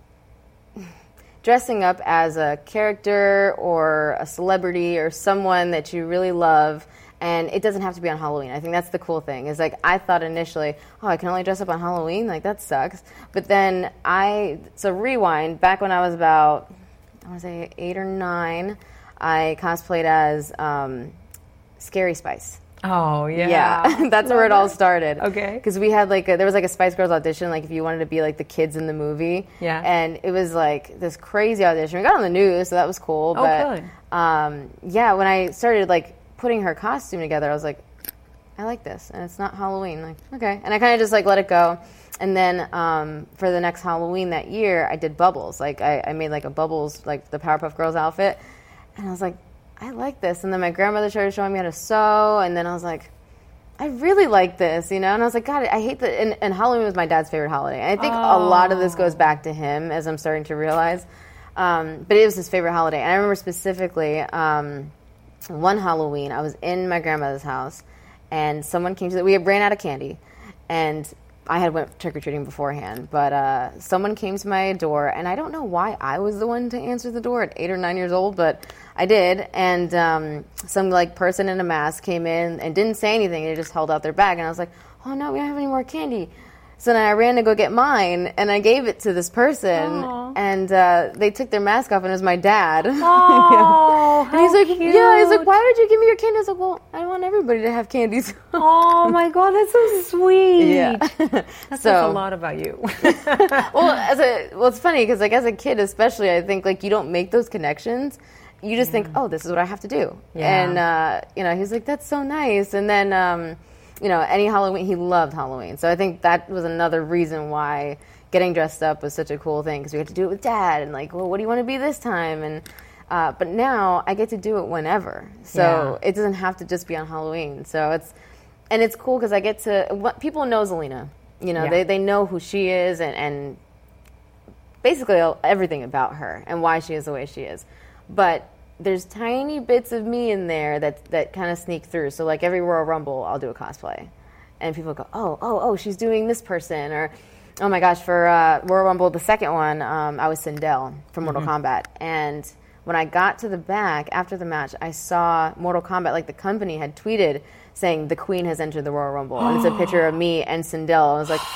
dressing up as a character or a celebrity or someone that you really love, and it doesn't have to be on Halloween. I think that's the cool thing. Is like, I thought initially, oh, I can only dress up on Halloween? Like, that sucks. But then so rewind, back when I was about, I want to say 8 or 9, I cosplayed as Scary Spice. Oh, yeah. Yeah, that's where it all started. Okay. Because we had there was like a Spice Girls audition, like if you wanted to be like the kids in the movie. Yeah. And it was like this crazy audition. We got on the news, so that was cool. Oh, but, good. yeah, when I started like putting her costume together, I was like, I like this, and it's not Halloween. Like, okay. And I kind of just like let it go. And then for the next Halloween that year, I did Bubbles. Like I made like a Bubbles, like the Powerpuff Girls outfit. And I was like, I like this. And then my grandmother started showing me how to sew. And then I was like, I really like this, you know? And I was like, God, I hate that. And Halloween was my dad's favorite holiday. And I think a lot of this goes back to him, as I'm starting to realize. But it was his favorite holiday. And I remember specifically one Halloween, I was in my grandmother's house. And someone came we ran out of candy. And I had went trick-or-treating beforehand, but someone came to my door, and I don't know why I was the one to answer the door at 8 or 9 years old, but I did, and some like person in a mask came in and didn't say anything. They just held out their bag, and I was like, oh no, we don't have any more candy. So then I ran to go get mine, and I gave it to this person, and they took their mask off, and it was my dad. Oh, and he's like, cute. yeah, he's like, why did you give me your candy? I was like, well, I want everybody to have candies. Oh my God, that's so sweet. Yeah. That says a lot about you. Well, it's funny because like as a kid, especially, I think like you don't make those connections. You just think, oh, this is what I have to do. Yeah. And you know, he's like, that's so nice. And then you know, any Halloween, he loved Halloween. So I think that was another reason why getting dressed up was such a cool thing, because we had to do it with Dad, and like, well, what do you want to be this time? And but now I get to do it whenever, so it doesn't have to just be on Halloween. So it's cool because I get to, people know Zelina, you know, they know who she is and basically everything about her and why she is the way she is. But there's tiny bits of me in there that kind of sneak through. So like every Royal Rumble, I'll do a cosplay, and people go, oh, she's doing this person, or oh my gosh, for Royal Rumble, the second one, I was Sindel from Mortal Kombat, and when I got to the back after the match, I saw Mortal Kombat, like the company had tweeted saying the Queen has entered the Royal Rumble, and it's a picture of me and Sindel. I was like,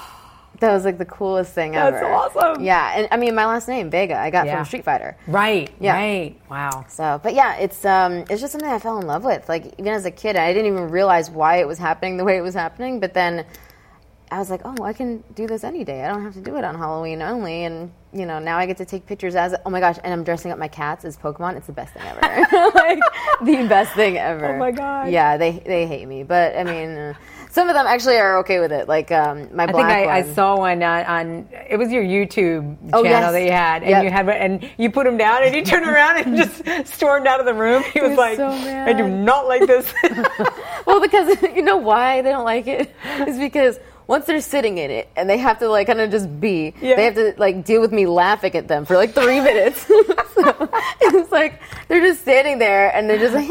that was like the coolest thing ever. That's awesome. Yeah, and I mean, my last name, Vega, I got from Street Fighter. Right. Yeah. Right. Wow. So, but yeah, it's just something I fell in love with. Like even as a kid, I didn't even realize why it was happening the way it was happening. But then I was like, oh, I can do this any day. I don't have to do it on Halloween only. And you know, now I get to take pictures as, oh my gosh, and I'm dressing up my cats as Pokemon. It's the best thing ever. Like the best thing ever. Oh my God. Yeah, they hate me, but I mean. Some of them actually are okay with it, like my black one. I saw one on it was your YouTube channel that you had, and you had, and you put him down, and he turned around and just stormed out of the room. He was like, so mad. I do not like this. Well, because you know why they don't like it is because once they're sitting in it and they have to like kind of just be, they have to like deal with me laughing at them for like 3 minutes. So it's like they're just standing there and they're just like,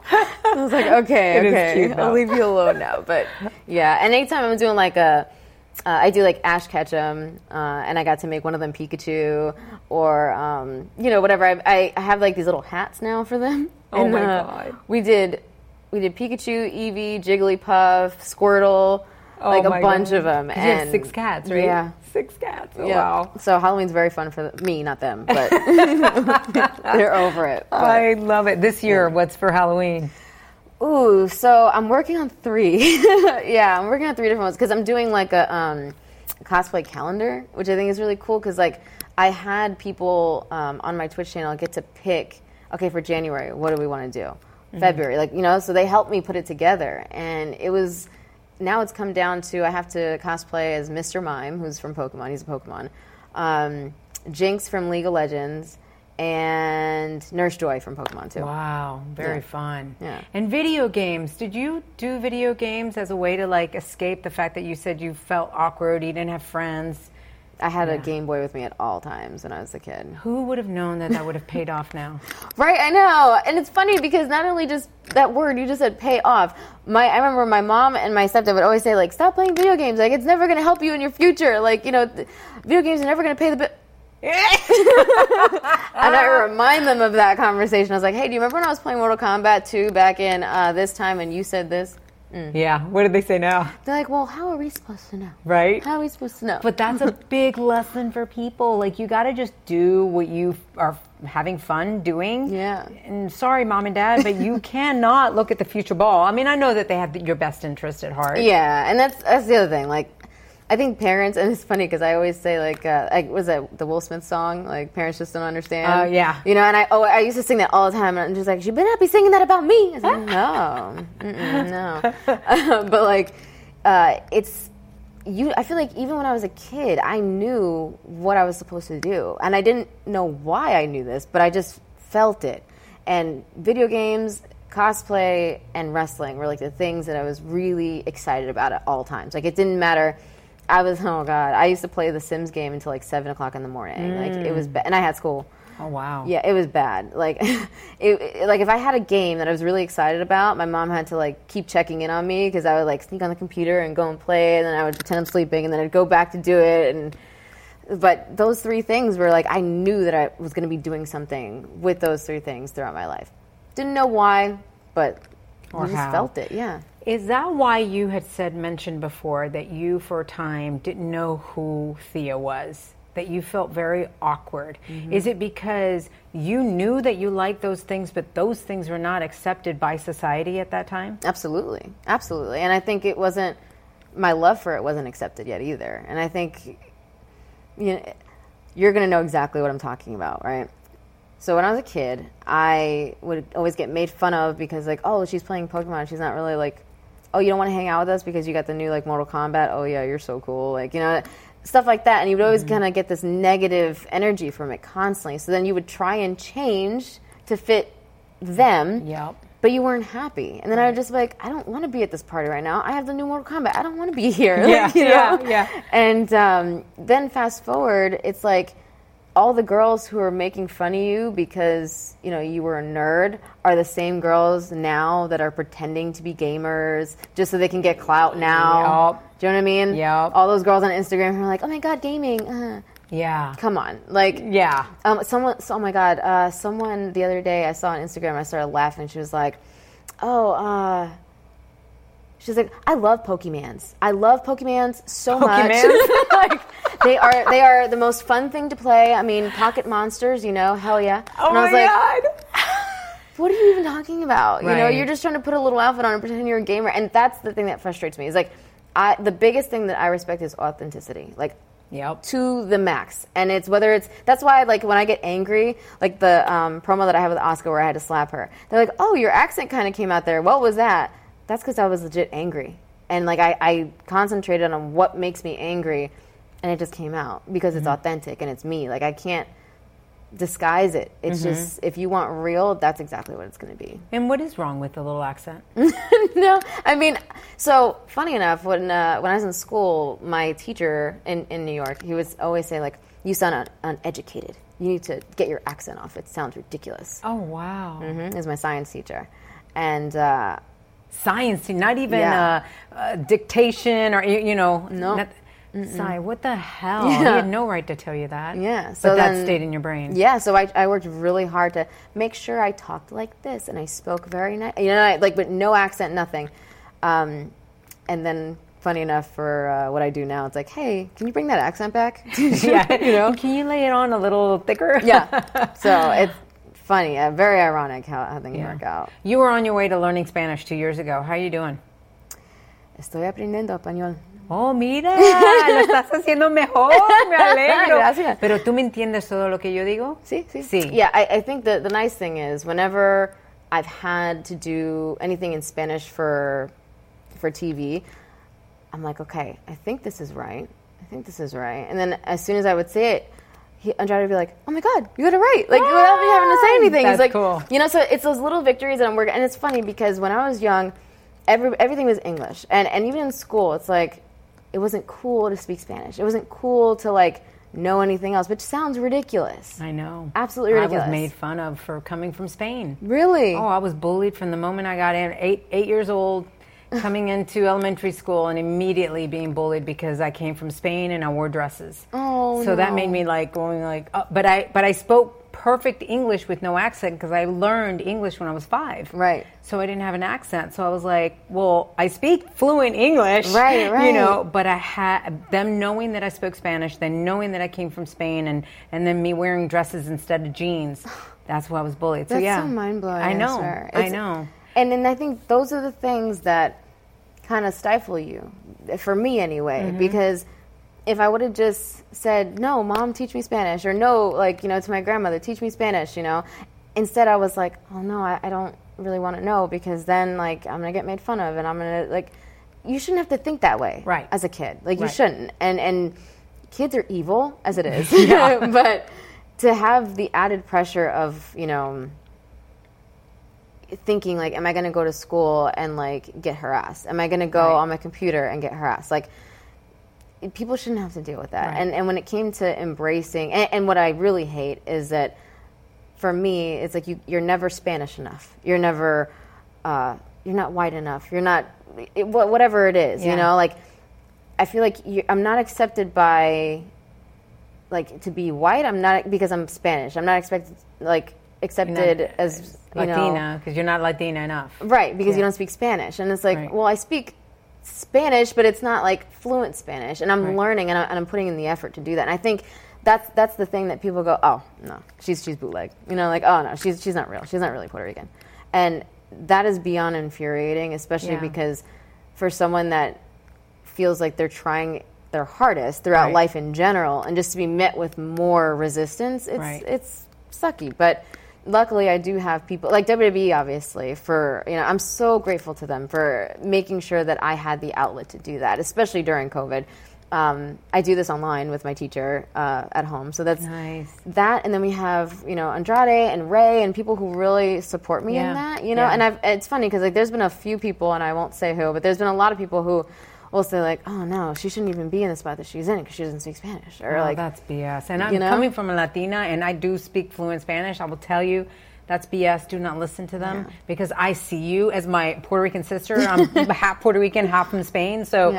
I was like, okay, It is cute, I'll leave you alone now. But yeah, and anytime I'm doing like a I do like Ash Ketchum, and I got to make one of them Pikachu, or whatever. I have like these little hats now for them. Oh and, my God! We did Pikachu, Eevee, Jigglypuff, Squirtle, like a bunch of them. And you have 6 cats, right? Yeah, 6 cats. Oh, yeah. Wow! So Halloween's very fun for me, not them, but they're over it. But. I love it. This year, what's for Halloween? Ooh, so I'm working on 3. Yeah, I'm working on 3 different ones because I'm doing like a cosplay calendar, which I think is really cool because like I had people on my Twitch channel get to pick, okay, for January, what do we want to do? February, like, so they helped me put it together. And now it's come down to I have to cosplay as Mr. Mime, who's from Pokemon. He's a Pokemon. Jinx from League of Legends. And Nurse Joy from Pokemon, too. Wow, very fun. Yeah. And video games. Did you do video games as a way to, like, escape the fact that you said you felt awkward, you didn't have friends? I had a Game Boy with me at all times when I was a kid. Who would have known that would have paid off now? Right, I know. And it's funny because not only just that word, you just said pay off. I remember my mom and my stepdad would always say, like, stop playing video games. Like, it's never going to help you in your future. Like, video games are never going to pay the bill. And I remind them of that conversation. I was like, hey, do you remember when I was playing Mortal Kombat 2 back in this time and you said this? Yeah. What did they say now? They're like, well, how are we supposed to know? Right? How are we supposed to know? But that's a big lesson for people. Like, you got to just do what you are having fun doing. Yeah. And sorry, Mom and Dad, but you cannot look at the future ball. I mean, I know that they have your best interest at heart. Yeah, and that's the other thing. Like, I think parents, and it's funny because I always say, like was that the Will Smith song? Like, parents just don't understand. Oh, yeah. And I used to sing that all the time, and I'm just like, you better not be singing that about me. I was like, no. No. But, like, I feel like even when I was a kid, I knew what I was supposed to do. And I didn't know why I knew this, but I just felt it. And video games, cosplay, and wrestling were, like, the things that I was really excited about at all times. Like, it didn't matter. I used to play the Sims game until like 7 o'clock in the morning. Like, it was bad. And I had school. Oh, wow. Yeah, it was bad. Like, like if I had a game that I was really excited about, my mom had to like keep checking in on me because I would like sneak on the computer and go and play, and then I would pretend I'm sleeping, and then I'd go back to do it. But those 3 things were like, I knew that I was going to be doing something with those 3 things throughout my life. Didn't know why, but I just felt it. Yeah. Is that why you had mentioned before that you, for a time, didn't know who Thea was? That you felt very awkward? Mm-hmm. Is it because you knew that you liked those things, but those things were not accepted by society at that time? Absolutely. Absolutely. And I think my love for it wasn't accepted yet either. And I think, you're going to know exactly what I'm talking about, right? So when I was a kid, I would always get made fun of because, like, oh, she's playing Pokemon. She's not really, like, oh, you don't want to hang out with us because you got the new, like, Mortal Kombat? Oh, yeah, you're so cool. Like, stuff like that. And you would always kind of get this negative energy from it constantly. So then you would try and change to fit them. Yep. But you weren't happy. And then I would just be like, I don't want to be at this party right now. I have the new Mortal Kombat. I don't want to be here. Yeah, like, yeah. And then fast forward, it's like, all the girls who are making fun of you because, you were a nerd are the same girls now that are pretending to be gamers just so they can get clout now. Yep. Do you know what I mean? Yep. All those girls on Instagram who are like, oh my God, gaming. Yeah. Come on. Like, yeah. Someone the other day I saw on Instagram, I started laughing. She was like, she's like, I love Pokemans. I love Pokemans so much. Like, they are the most fun thing to play. I mean, Pocket Monsters, hell yeah. Oh, and I was my like, God. What are you even talking about? Right. You're just trying to put a little outfit on and pretend you're a gamer. And that's the thing that frustrates me. Is like, the biggest thing that I respect is authenticity. Like, yep. To the max. And that's why, like, when I get angry, like the promo that I had with Asuka where I had to slap her, they're like, oh, your accent kind of came out there. What was that? That's because I was legit angry. And, like, I concentrated on what makes me angry, and it just came out because it's authentic and it's me. Like, I can't disguise it. It's just, if you want real, that's exactly what it's going to be. And what is wrong with the little accent? No, I mean, so funny enough, when I was in school, my teacher in New York, he would always say, like, you sound uneducated. You need to get your accent off. It sounds ridiculous. Oh, wow. He was my science teacher. And science, not even dictation or, No. Sai, what the hell? He had no right to tell you that. Yeah. So but that then, stayed in your brain. Yeah. So I worked really hard to make sure I talked like this and I spoke very nice, but no accent, nothing. And then, funny enough, for what I do now, it's like, hey, can you bring that accent back? Yeah. Can you lay it on a little thicker? Yeah. So it's funny, very ironic how things work out. You were on your way to learning Spanish 2 years ago. How are you doing? Estoy aprendiendo español. Oh, mira, lo estás haciendo mejor, me alegro. Gracias. Pero tú me entiendes todo lo que yo digo? Sí. Yeah, I think the nice thing is whenever I've had to do anything in Spanish for TV, I'm like, okay, I think this is right. And then as soon as I would say it, Andrade would be like, oh my God, you got it right. Like, without me having to say anything. That's He's like, cool. So it's those little victories that I'm working. And it's funny because when I was young, everything was English. And even in school, it's like, it wasn't cool to speak Spanish. It wasn't cool to, like, know anything else, which sounds ridiculous. I know. Absolutely ridiculous. I was made fun of for coming from Spain. Really? Oh, I was bullied from the moment I got in, eight years old, coming into elementary school and immediately being bullied because I came from Spain and I wore dresses. Oh, so that made me but I spoke perfect English with no accent because I learned English when I was 5. Right. So I didn't have an accent. So I was like, well, I speak fluent English. Right. But I had them knowing that I spoke Spanish, then knowing that I came from Spain, and then me wearing dresses instead of jeans. That's why I was bullied. So That's so mind-blowing. I know. I know. And then I think those are the things that kind of stifle you, for me anyway, because if I would have just said, no, Mom, teach me Spanish, or no, to my grandmother, teach me Spanish, instead I was like, oh no, I don't really want to know, because then, I'm going to get made fun of, and I'm going to, you shouldn't have to think that way as a kid. You shouldn't. And kids are evil, as it is. But to have the added pressure of, thinking, am I going to go to school and, get harassed? Am I going to go on my computer and get harassed? People shouldn't have to deal with that. Right. And when it came to embracing, and what I really hate is that, for me, it's like you're never Spanish enough. You're never, you're not white enough. You're not, whatever it is, I feel like I'm not accepted by, to be white. I'm not, because I'm Spanish. I'm not accepted as Latina, because you're not Latina enough. Right, because you don't speak Spanish. And it's like, well, I speak Spanish, but it's not fluent Spanish, and I'm learning, and I'm putting in the effort to do that. And I think that's the thing that people go, oh no, she's bootleg, oh no, she's not real, she's not really Puerto Rican, and that is beyond infuriating, especially because for someone that feels like they're trying their hardest throughout life in general, and just to be met with more resistance, it's sucky. But luckily, I do have people like WWE, obviously, for, I'm so grateful to them for making sure that I had the outlet to do that, especially during COVID. I do this online with my teacher at home, so that's nice. That, and then we have, Andrade and Ray and people who really support me in that, and it's funny because there's been a few people, and I won't say who, but there's been a lot of people who will say oh no, she shouldn't even be in the spot that she's in because she doesn't speak Spanish, or that's BS. And I'm coming from a Latina, and I do speak fluent Spanish. I will tell you, that's BS. Do not listen to them because I see you as my Puerto Rican sister. I'm half Puerto Rican, half from Spain. So,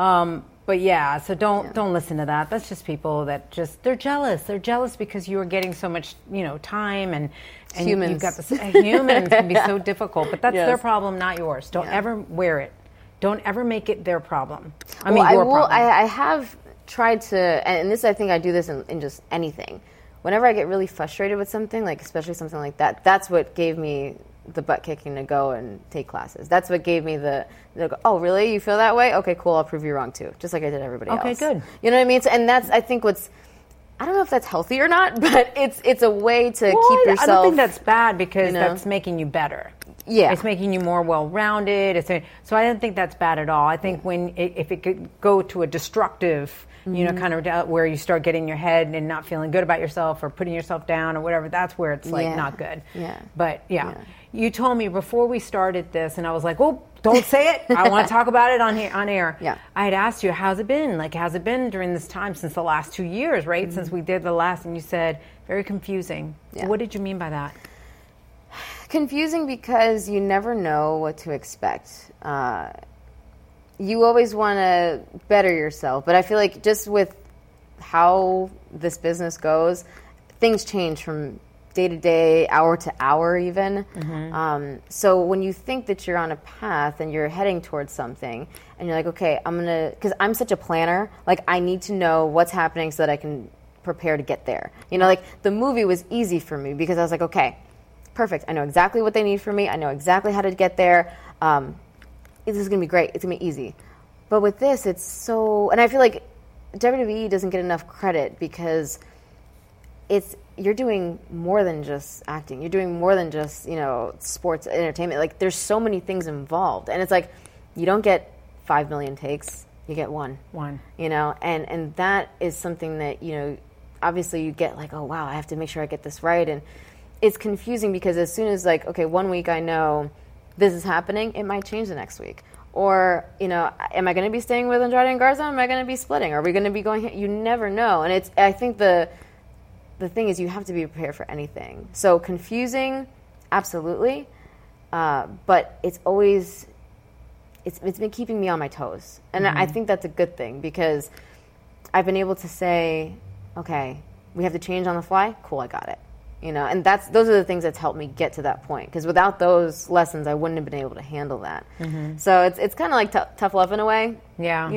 so don't listen to that. That's just people that they're jealous. They're jealous because you are getting so much, time, and humans. You've got humans can be so difficult, but that's their problem, not yours. Don't ever wear it. Don't ever make it their problem. Your problem. I have tried to, and this, I think I do this in just anything. Whenever I get really frustrated with something, especially something like that, that's what gave me the butt kicking to go and take classes. That's what gave me oh, really? You feel that way? Okay, cool. I'll prove you wrong too. Just like I did everybody else. Okay, good. You know what I mean? So, and that's, I think, I don't know if that's healthy or not, but it's a way to keep yourself. I don't think that's bad because that's making you better. Yeah, it's making you more well-rounded. So I don't think that's bad at all. I think if it could go to a destructive, kind of where you start getting in your head and not feeling good about yourself or putting yourself down or whatever, that's where it's not good. Yeah. But you told me before we started this, and I was like, well, don't say it. I want to talk about it on air. Yeah. I had asked you, how's it been? How's it been during this time since the last 2 years, right? Mm-hmm. Since we did the last, and you said very confusing. Yeah. What did you mean by that? Confusing because you never know what to expect. you always want to better yourself. But I feel like just with how this business goes, things change from day to day, hour to hour even. So when you think that you're on a path and you're heading towards something and you're like, okay, because I'm such a planner, like I need to know what's happening so that I can prepare to get there. You know, like the movie was easy for me because I was like, okay, perfect. I know exactly what they need from me. I know exactly how to get there. This is going to be great. It's going to be easy. But with this, it's so... And I feel like WWE doesn't get enough credit because you're doing more than just acting. You're doing more than just, sports entertainment. Like, there's so many things involved. And it's like, you don't get 5 million takes. You get one. And that is something that, obviously you get like, oh, wow, I have to make sure I get this right. And it's confusing because as soon as, like, okay, 1 week I know this is happening, it might change the next week. Or, am I going to be staying with Andrade and Garza? Am I going to be splitting? Are we going to be going? You never know. And I think the thing is you have to be prepared for anything. So confusing, absolutely. But it's always, it's been keeping me on my toes. And I think that's a good thing because I've been able to say, okay, we have to change on the fly. Cool, I got it. And those are the things that's helped me get to that point. Because without those lessons, I wouldn't have been able to handle that. So it's kind of like tough love in a way. Yeah.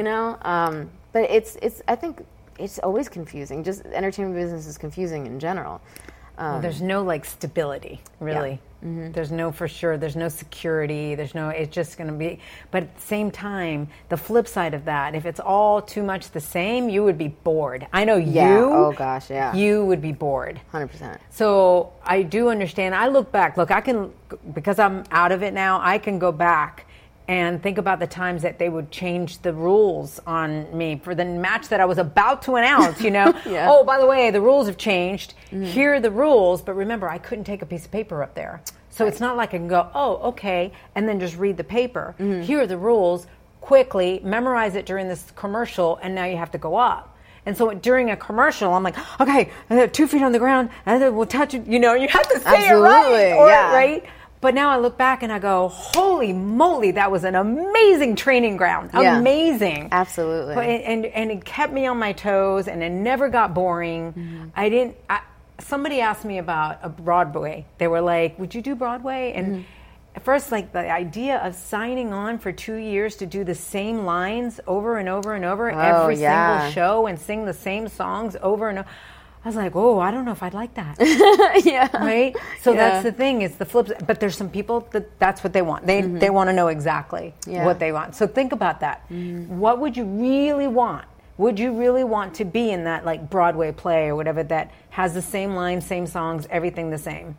But I think it's always confusing. Just entertainment business is confusing in general. There's no like stability, really. Yeah. There's no for sure. There's no security. It's just going to be. But at the same time, the flip side of that, if it's all too much the same, you would be bored. I know you. Oh gosh, yeah. You would be bored. 100%. So I do understand. I look back. Look, I can, because I'm out of it now, I can go back and think about the times that they would change the rules on me for the match that I was about to announce, Yeah. Oh, by the way, the rules have changed. Here are the rules. But remember, I couldn't take a piece of paper up there. So It's not like I can go, oh, okay, and then just read the paper. Here are the rules. Quickly memorize it during this commercial, and now you have to go up. And so during a commercial, I'm like, okay, 2 feet on the ground, and then we'll touch it. You have to say it right. Right? But now I look back and I go, holy moly, that was an amazing training ground. Yeah. Amazing. Absolutely. And it kept me on my toes and it never got boring. Somebody asked me about a Broadway. They were like, would you do Broadway? And at first, like the idea of signing on for 2 years to do the same lines over and over and over every single show and sing the same songs over and over. I was like, oh, I don't know if I'd like that. Yeah. Right? So that's the thing. It's the flip. But there's some people that's what they want. They want to know exactly what they want. So think about that. What would you really want? Would you really want to be in that like Broadway play or whatever that has the same lines, same songs, everything the same?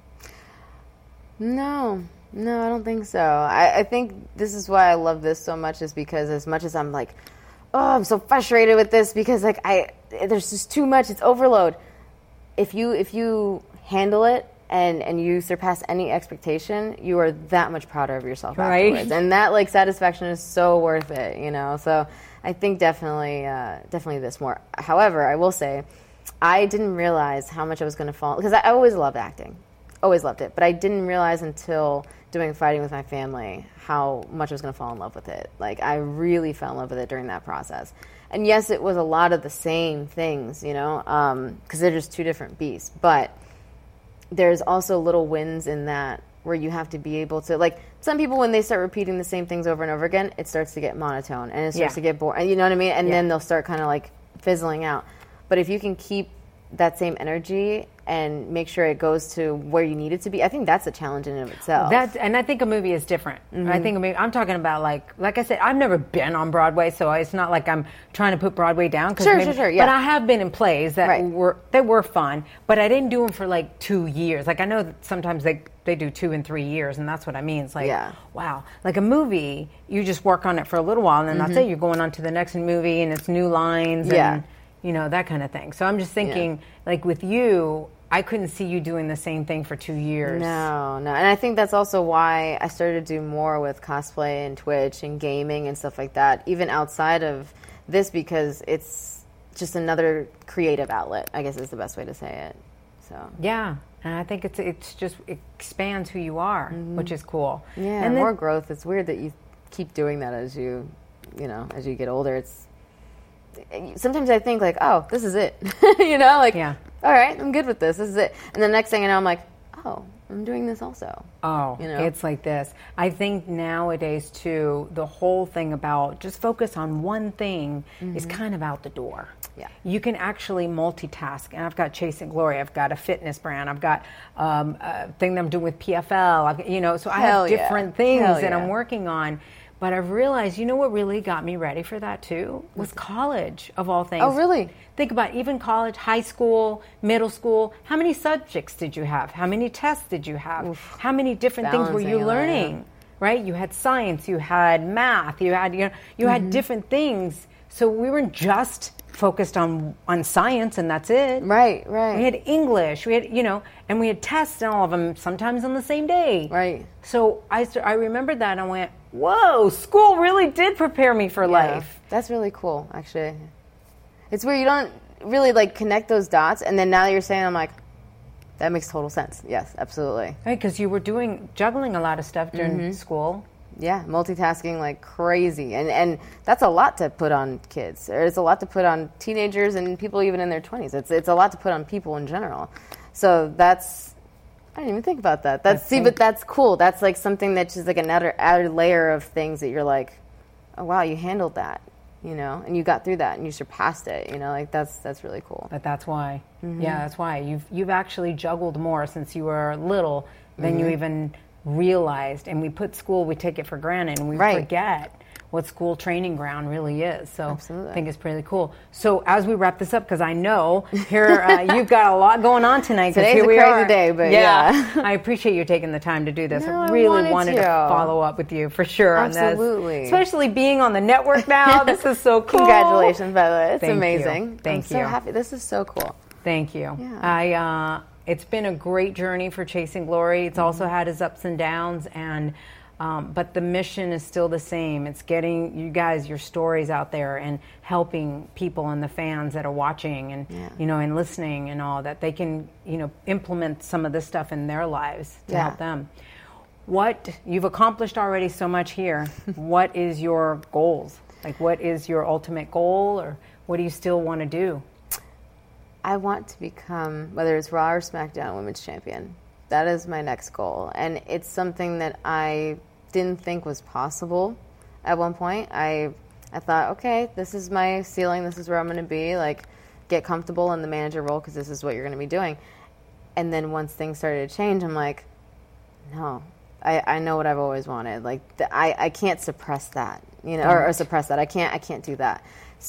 No, I don't think so. I think this is why I love this so much is because as much as I'm like, oh, I'm so frustrated with this because like there's just too much. It's overload. If you handle it and you surpass any expectation, you are that much prouder of yourself afterwards. And that like satisfaction is so worth it, So I think definitely this more. However, I will say I didn't realize how much I was going to fall because I always loved acting. Always loved it, but I didn't realize until doing Fighting with My Family how much I was going to fall in love with it. Like I really fell in love with it during that process. And yes, it was a lot of the same things, because they're just two different beasts. But there's also little wins in that where you have to be able to, like, some people when they start repeating the same things over and over again, it starts to get monotone and it starts to get boring. You know what I mean? And then they'll start kind of like fizzling out. But if you can keep that same energy and make sure it goes to where you need it to be, I think that's a challenge in and of itself. And I think a movie is different. I think I'm talking about like I said, I've never been on Broadway, so it's not like I'm trying to put Broadway down. Sure, yeah. But I have been in plays that were fun, but I didn't do them for like 2 years. Like I know that sometimes they do 2 and 3 years, and that's what I mean. It's like, wow. Like a movie, you just work on it for a little while, and then that's it. You're going on to the next movie, and it's new lines and that kind of thing. So I'm just thinking, like with you, I couldn't see you doing the same thing for 2 years. No. And I think that's also why I started to do more with cosplay and Twitch and gaming and stuff like that, even outside of this, because it's just another creative outlet, I guess is the best way to say it. So yeah. And I think it's just it expands who you are, which is cool. Yeah, and more growth. It's weird that you keep doing that as you as you get older, sometimes I think like, oh, this is it. Like, all right, I'm good with this. This is it. And the next thing I know, I'm like, oh, I'm doing this also. Oh, it's like this. I think nowadays, too, the whole thing about just focus on one thing is kind of out the door. Yeah. You can actually multitask. And I've got Chasing Glory. I've got a fitness brand. I've got a thing that I'm doing with PFL. So I have different things that I'm working on. But I've realized, what really got me ready for that, too, was college, of all things. Oh, really? Think about even college, high school, middle school. How many subjects did you have? How many tests did you have? Oof. How many different things were you learning? Right? You had science, you had math, you had you had different things. So we weren't just focused on science and that's it. Right. We had English, we had and we had tests and all of them sometimes on the same day. Right. So I remembered that and I went, whoa, school really did prepare me for life. That's really cool, actually. It's where you don't really connect those dots, and then now that you're saying, I'm like, that makes total sense. Yes, absolutely. Right, because you were juggling a lot of stuff during school. Yeah, multitasking like crazy, and that's a lot to put on kids. It's a lot to put on teenagers and people even in their 20s. It's a lot to put on people in general. So I didn't even think about that. But that's cool. That's like something that's just like another added layer of things that you're like, oh wow, you handled that, and you got through that and you surpassed it. That's really cool. But that's why, that's why you've actually juggled more since you were little than you even realized. And we take it for granted, and we forget what school training ground really is. So absolutely. I think it's pretty cool. So as we wrap this up, because I know here you've got a lot going on tonight. Today's a crazy day, but I appreciate you taking the time to do this. No, I really wanted to follow up with you for sure Absolutely. on this. Especially being on the network now. This is so cool. Congratulations, by the way. It's Thank amazing. You. Thank I'm you. so happy. This is so cool. Thank you. Yeah. It's been a great journey for Chasing Glory. It's also had its ups and downs, and but the mission is still the same. It's getting you guys your stories out there and helping people and the fans that are watching and and listening and all that they can implement some of this stuff in their lives to help them. What you've accomplished already so much here. What is your goals? Like, what is your ultimate goal, or what do you still want to do? I want to become, whether it's Raw or SmackDown Women's Champion. That is my next goal. And it's something that I didn't think was possible at one point. I thought, okay, this is my ceiling. This is where I'm going to be. Like, get comfortable in the manager role because this is what you're going to be doing. And then once things started to change, I'm like, no, I know what I've always wanted. Like, I can't suppress that, or suppress that. I can't do that.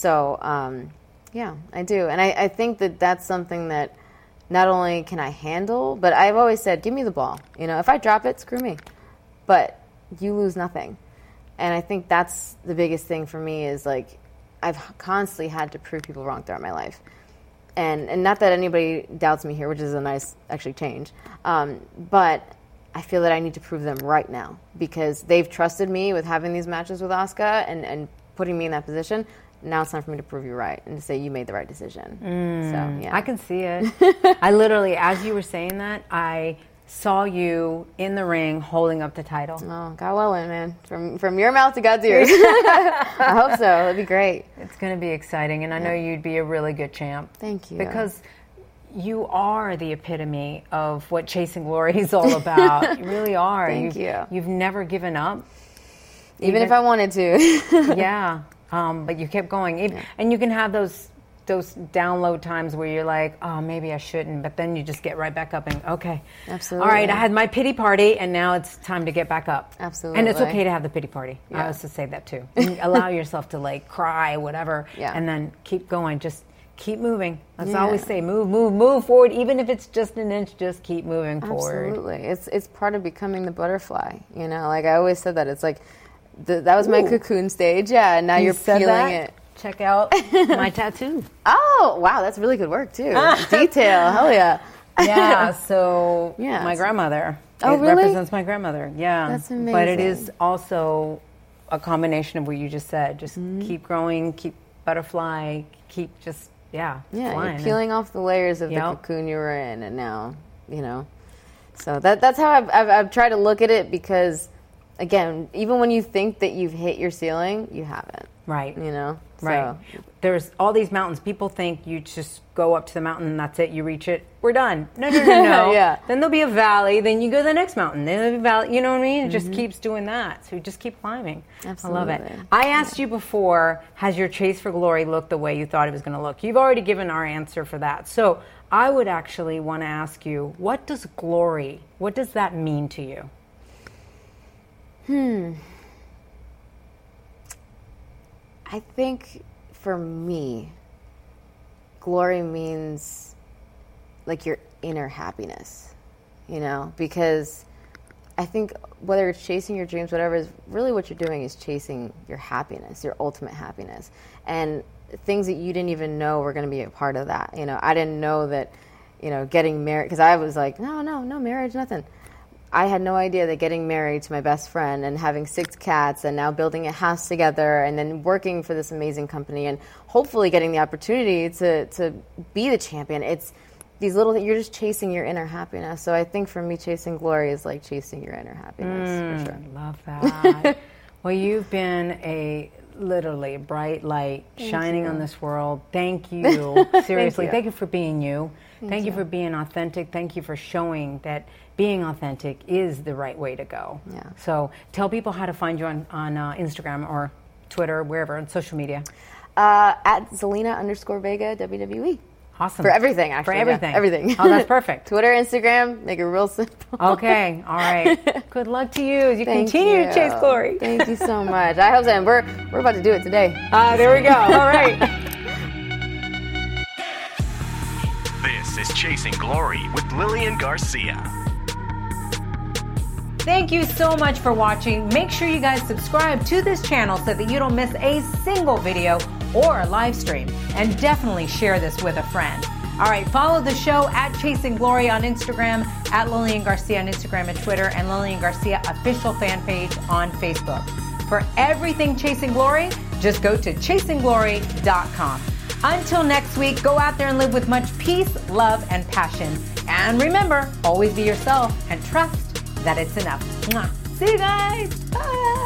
So, yeah, I do. And I think that that's something that not only can I handle, but I've always said, give me the ball. If I drop it, screw me. But you lose nothing. And I think that's the biggest thing for me is, like, I've constantly had to prove people wrong throughout my life. And not that anybody doubts me here, which is a nice, actually, change. But I feel that I need to prove them right now because they've trusted me with having these matches with Asuka and putting me in that position. Now it's time for me to prove you right and to say you made the right decision. So, yeah. I can see it. I literally, as you were saying that, I saw you in the ring holding up the title. Oh, God willing, man. From your mouth to God's ears. I hope so. It'd be great. It's going to be exciting, and I know you'd be a really good champ. Thank you. Because you are the epitome of what Chasing Glory is all about. You really are. Thank you. You've never given up. Even if I wanted to. Yeah. But you kept going. And you can have those download times where you're like, oh, maybe I shouldn't. But then you just get right back up and, okay. Absolutely. All right, I had my pity party, and now it's time to get back up. Absolutely. And it's okay to have the pity party. I always say that, too. And allow yourself to, like, cry, whatever, and then keep going. Just keep moving. That's I always say, move forward. Even if it's just an inch, just keep moving forward. Absolutely. It's part of becoming the butterfly. Like I always said that. It's like, that was my cocoon stage, and now you're feeling it. Check out my tattoo. Oh, wow, that's really good work, too. Detail, hell yeah. Yeah, so my grandmother. Oh, it really? represents my grandmother, yeah. That's amazing. But it is also a combination of what you just said. Just keep growing, keep butterfly, keep just, flying. You're peeling off the layers of the cocoon you were in, and now, So that's how I've tried to look at it because, again, even when you think that you've hit your ceiling, you haven't. Right. You know? Right. So, There's all these mountains. People think you just go up to the mountain and that's it. You reach it. We're done. No. Yeah. Then there'll be a valley. Then you go to the next mountain. Then there'll be a valley. You know what I mean? It just keeps doing that. So you just keep climbing. Absolutely. I love it. I asked you before, has your chase for glory looked the way you thought it was going to look? You've already given our answer for that. So I would actually want to ask you, what does glory, what does that mean to you? I think for me, glory means like your inner happiness, you know, because I think whether it's chasing your dreams, whatever, is really what you're doing is chasing your happiness, your ultimate happiness. And things that you didn't even know were going to be a part of that. You know, I didn't know that, you know, getting married, because I was like, no marriage, nothing. I had no idea that getting married to my best friend and having 6 cats and now building a house together and then working for this amazing company and hopefully getting the opportunity to be the champion. It's these little things, you're just chasing your inner happiness. So I think for me, chasing glory is like chasing your inner happiness, for sure. Love that. Well, you've been literally a bright light shining on this world. Thank you. Seriously. Thank you for being you. Thank you for being authentic. Thank you for showing that being authentic is the right way to go. Yeah. So tell people how to find you on Instagram or Twitter, wherever, on social media. At Zelina_Vega WWE. Awesome. For everything, actually. For everything. Yeah, everything. Oh, that's perfect. Twitter, Instagram, make it real simple. Okay. All right. Good luck to you as you continue to chase glory. Thank you so much. I hope so. And we're about to do it today. There we go. All right. This is Chasing Glory with Lillian Garcia. Thank you so much for watching. Make sure you guys subscribe to this channel so that you don't miss a single video or live stream. And definitely share this with a friend. All right, follow the show at Chasing Glory on Instagram, at Lillian Garcia on Instagram and Twitter, and Lillian Garcia official fan page on Facebook. For everything Chasing Glory, just go to chasingglory.com. Until next week, go out there and live with much peace, love, and passion. And remember, always be yourself and trust that it's enough. Mwah. See you guys. Bye.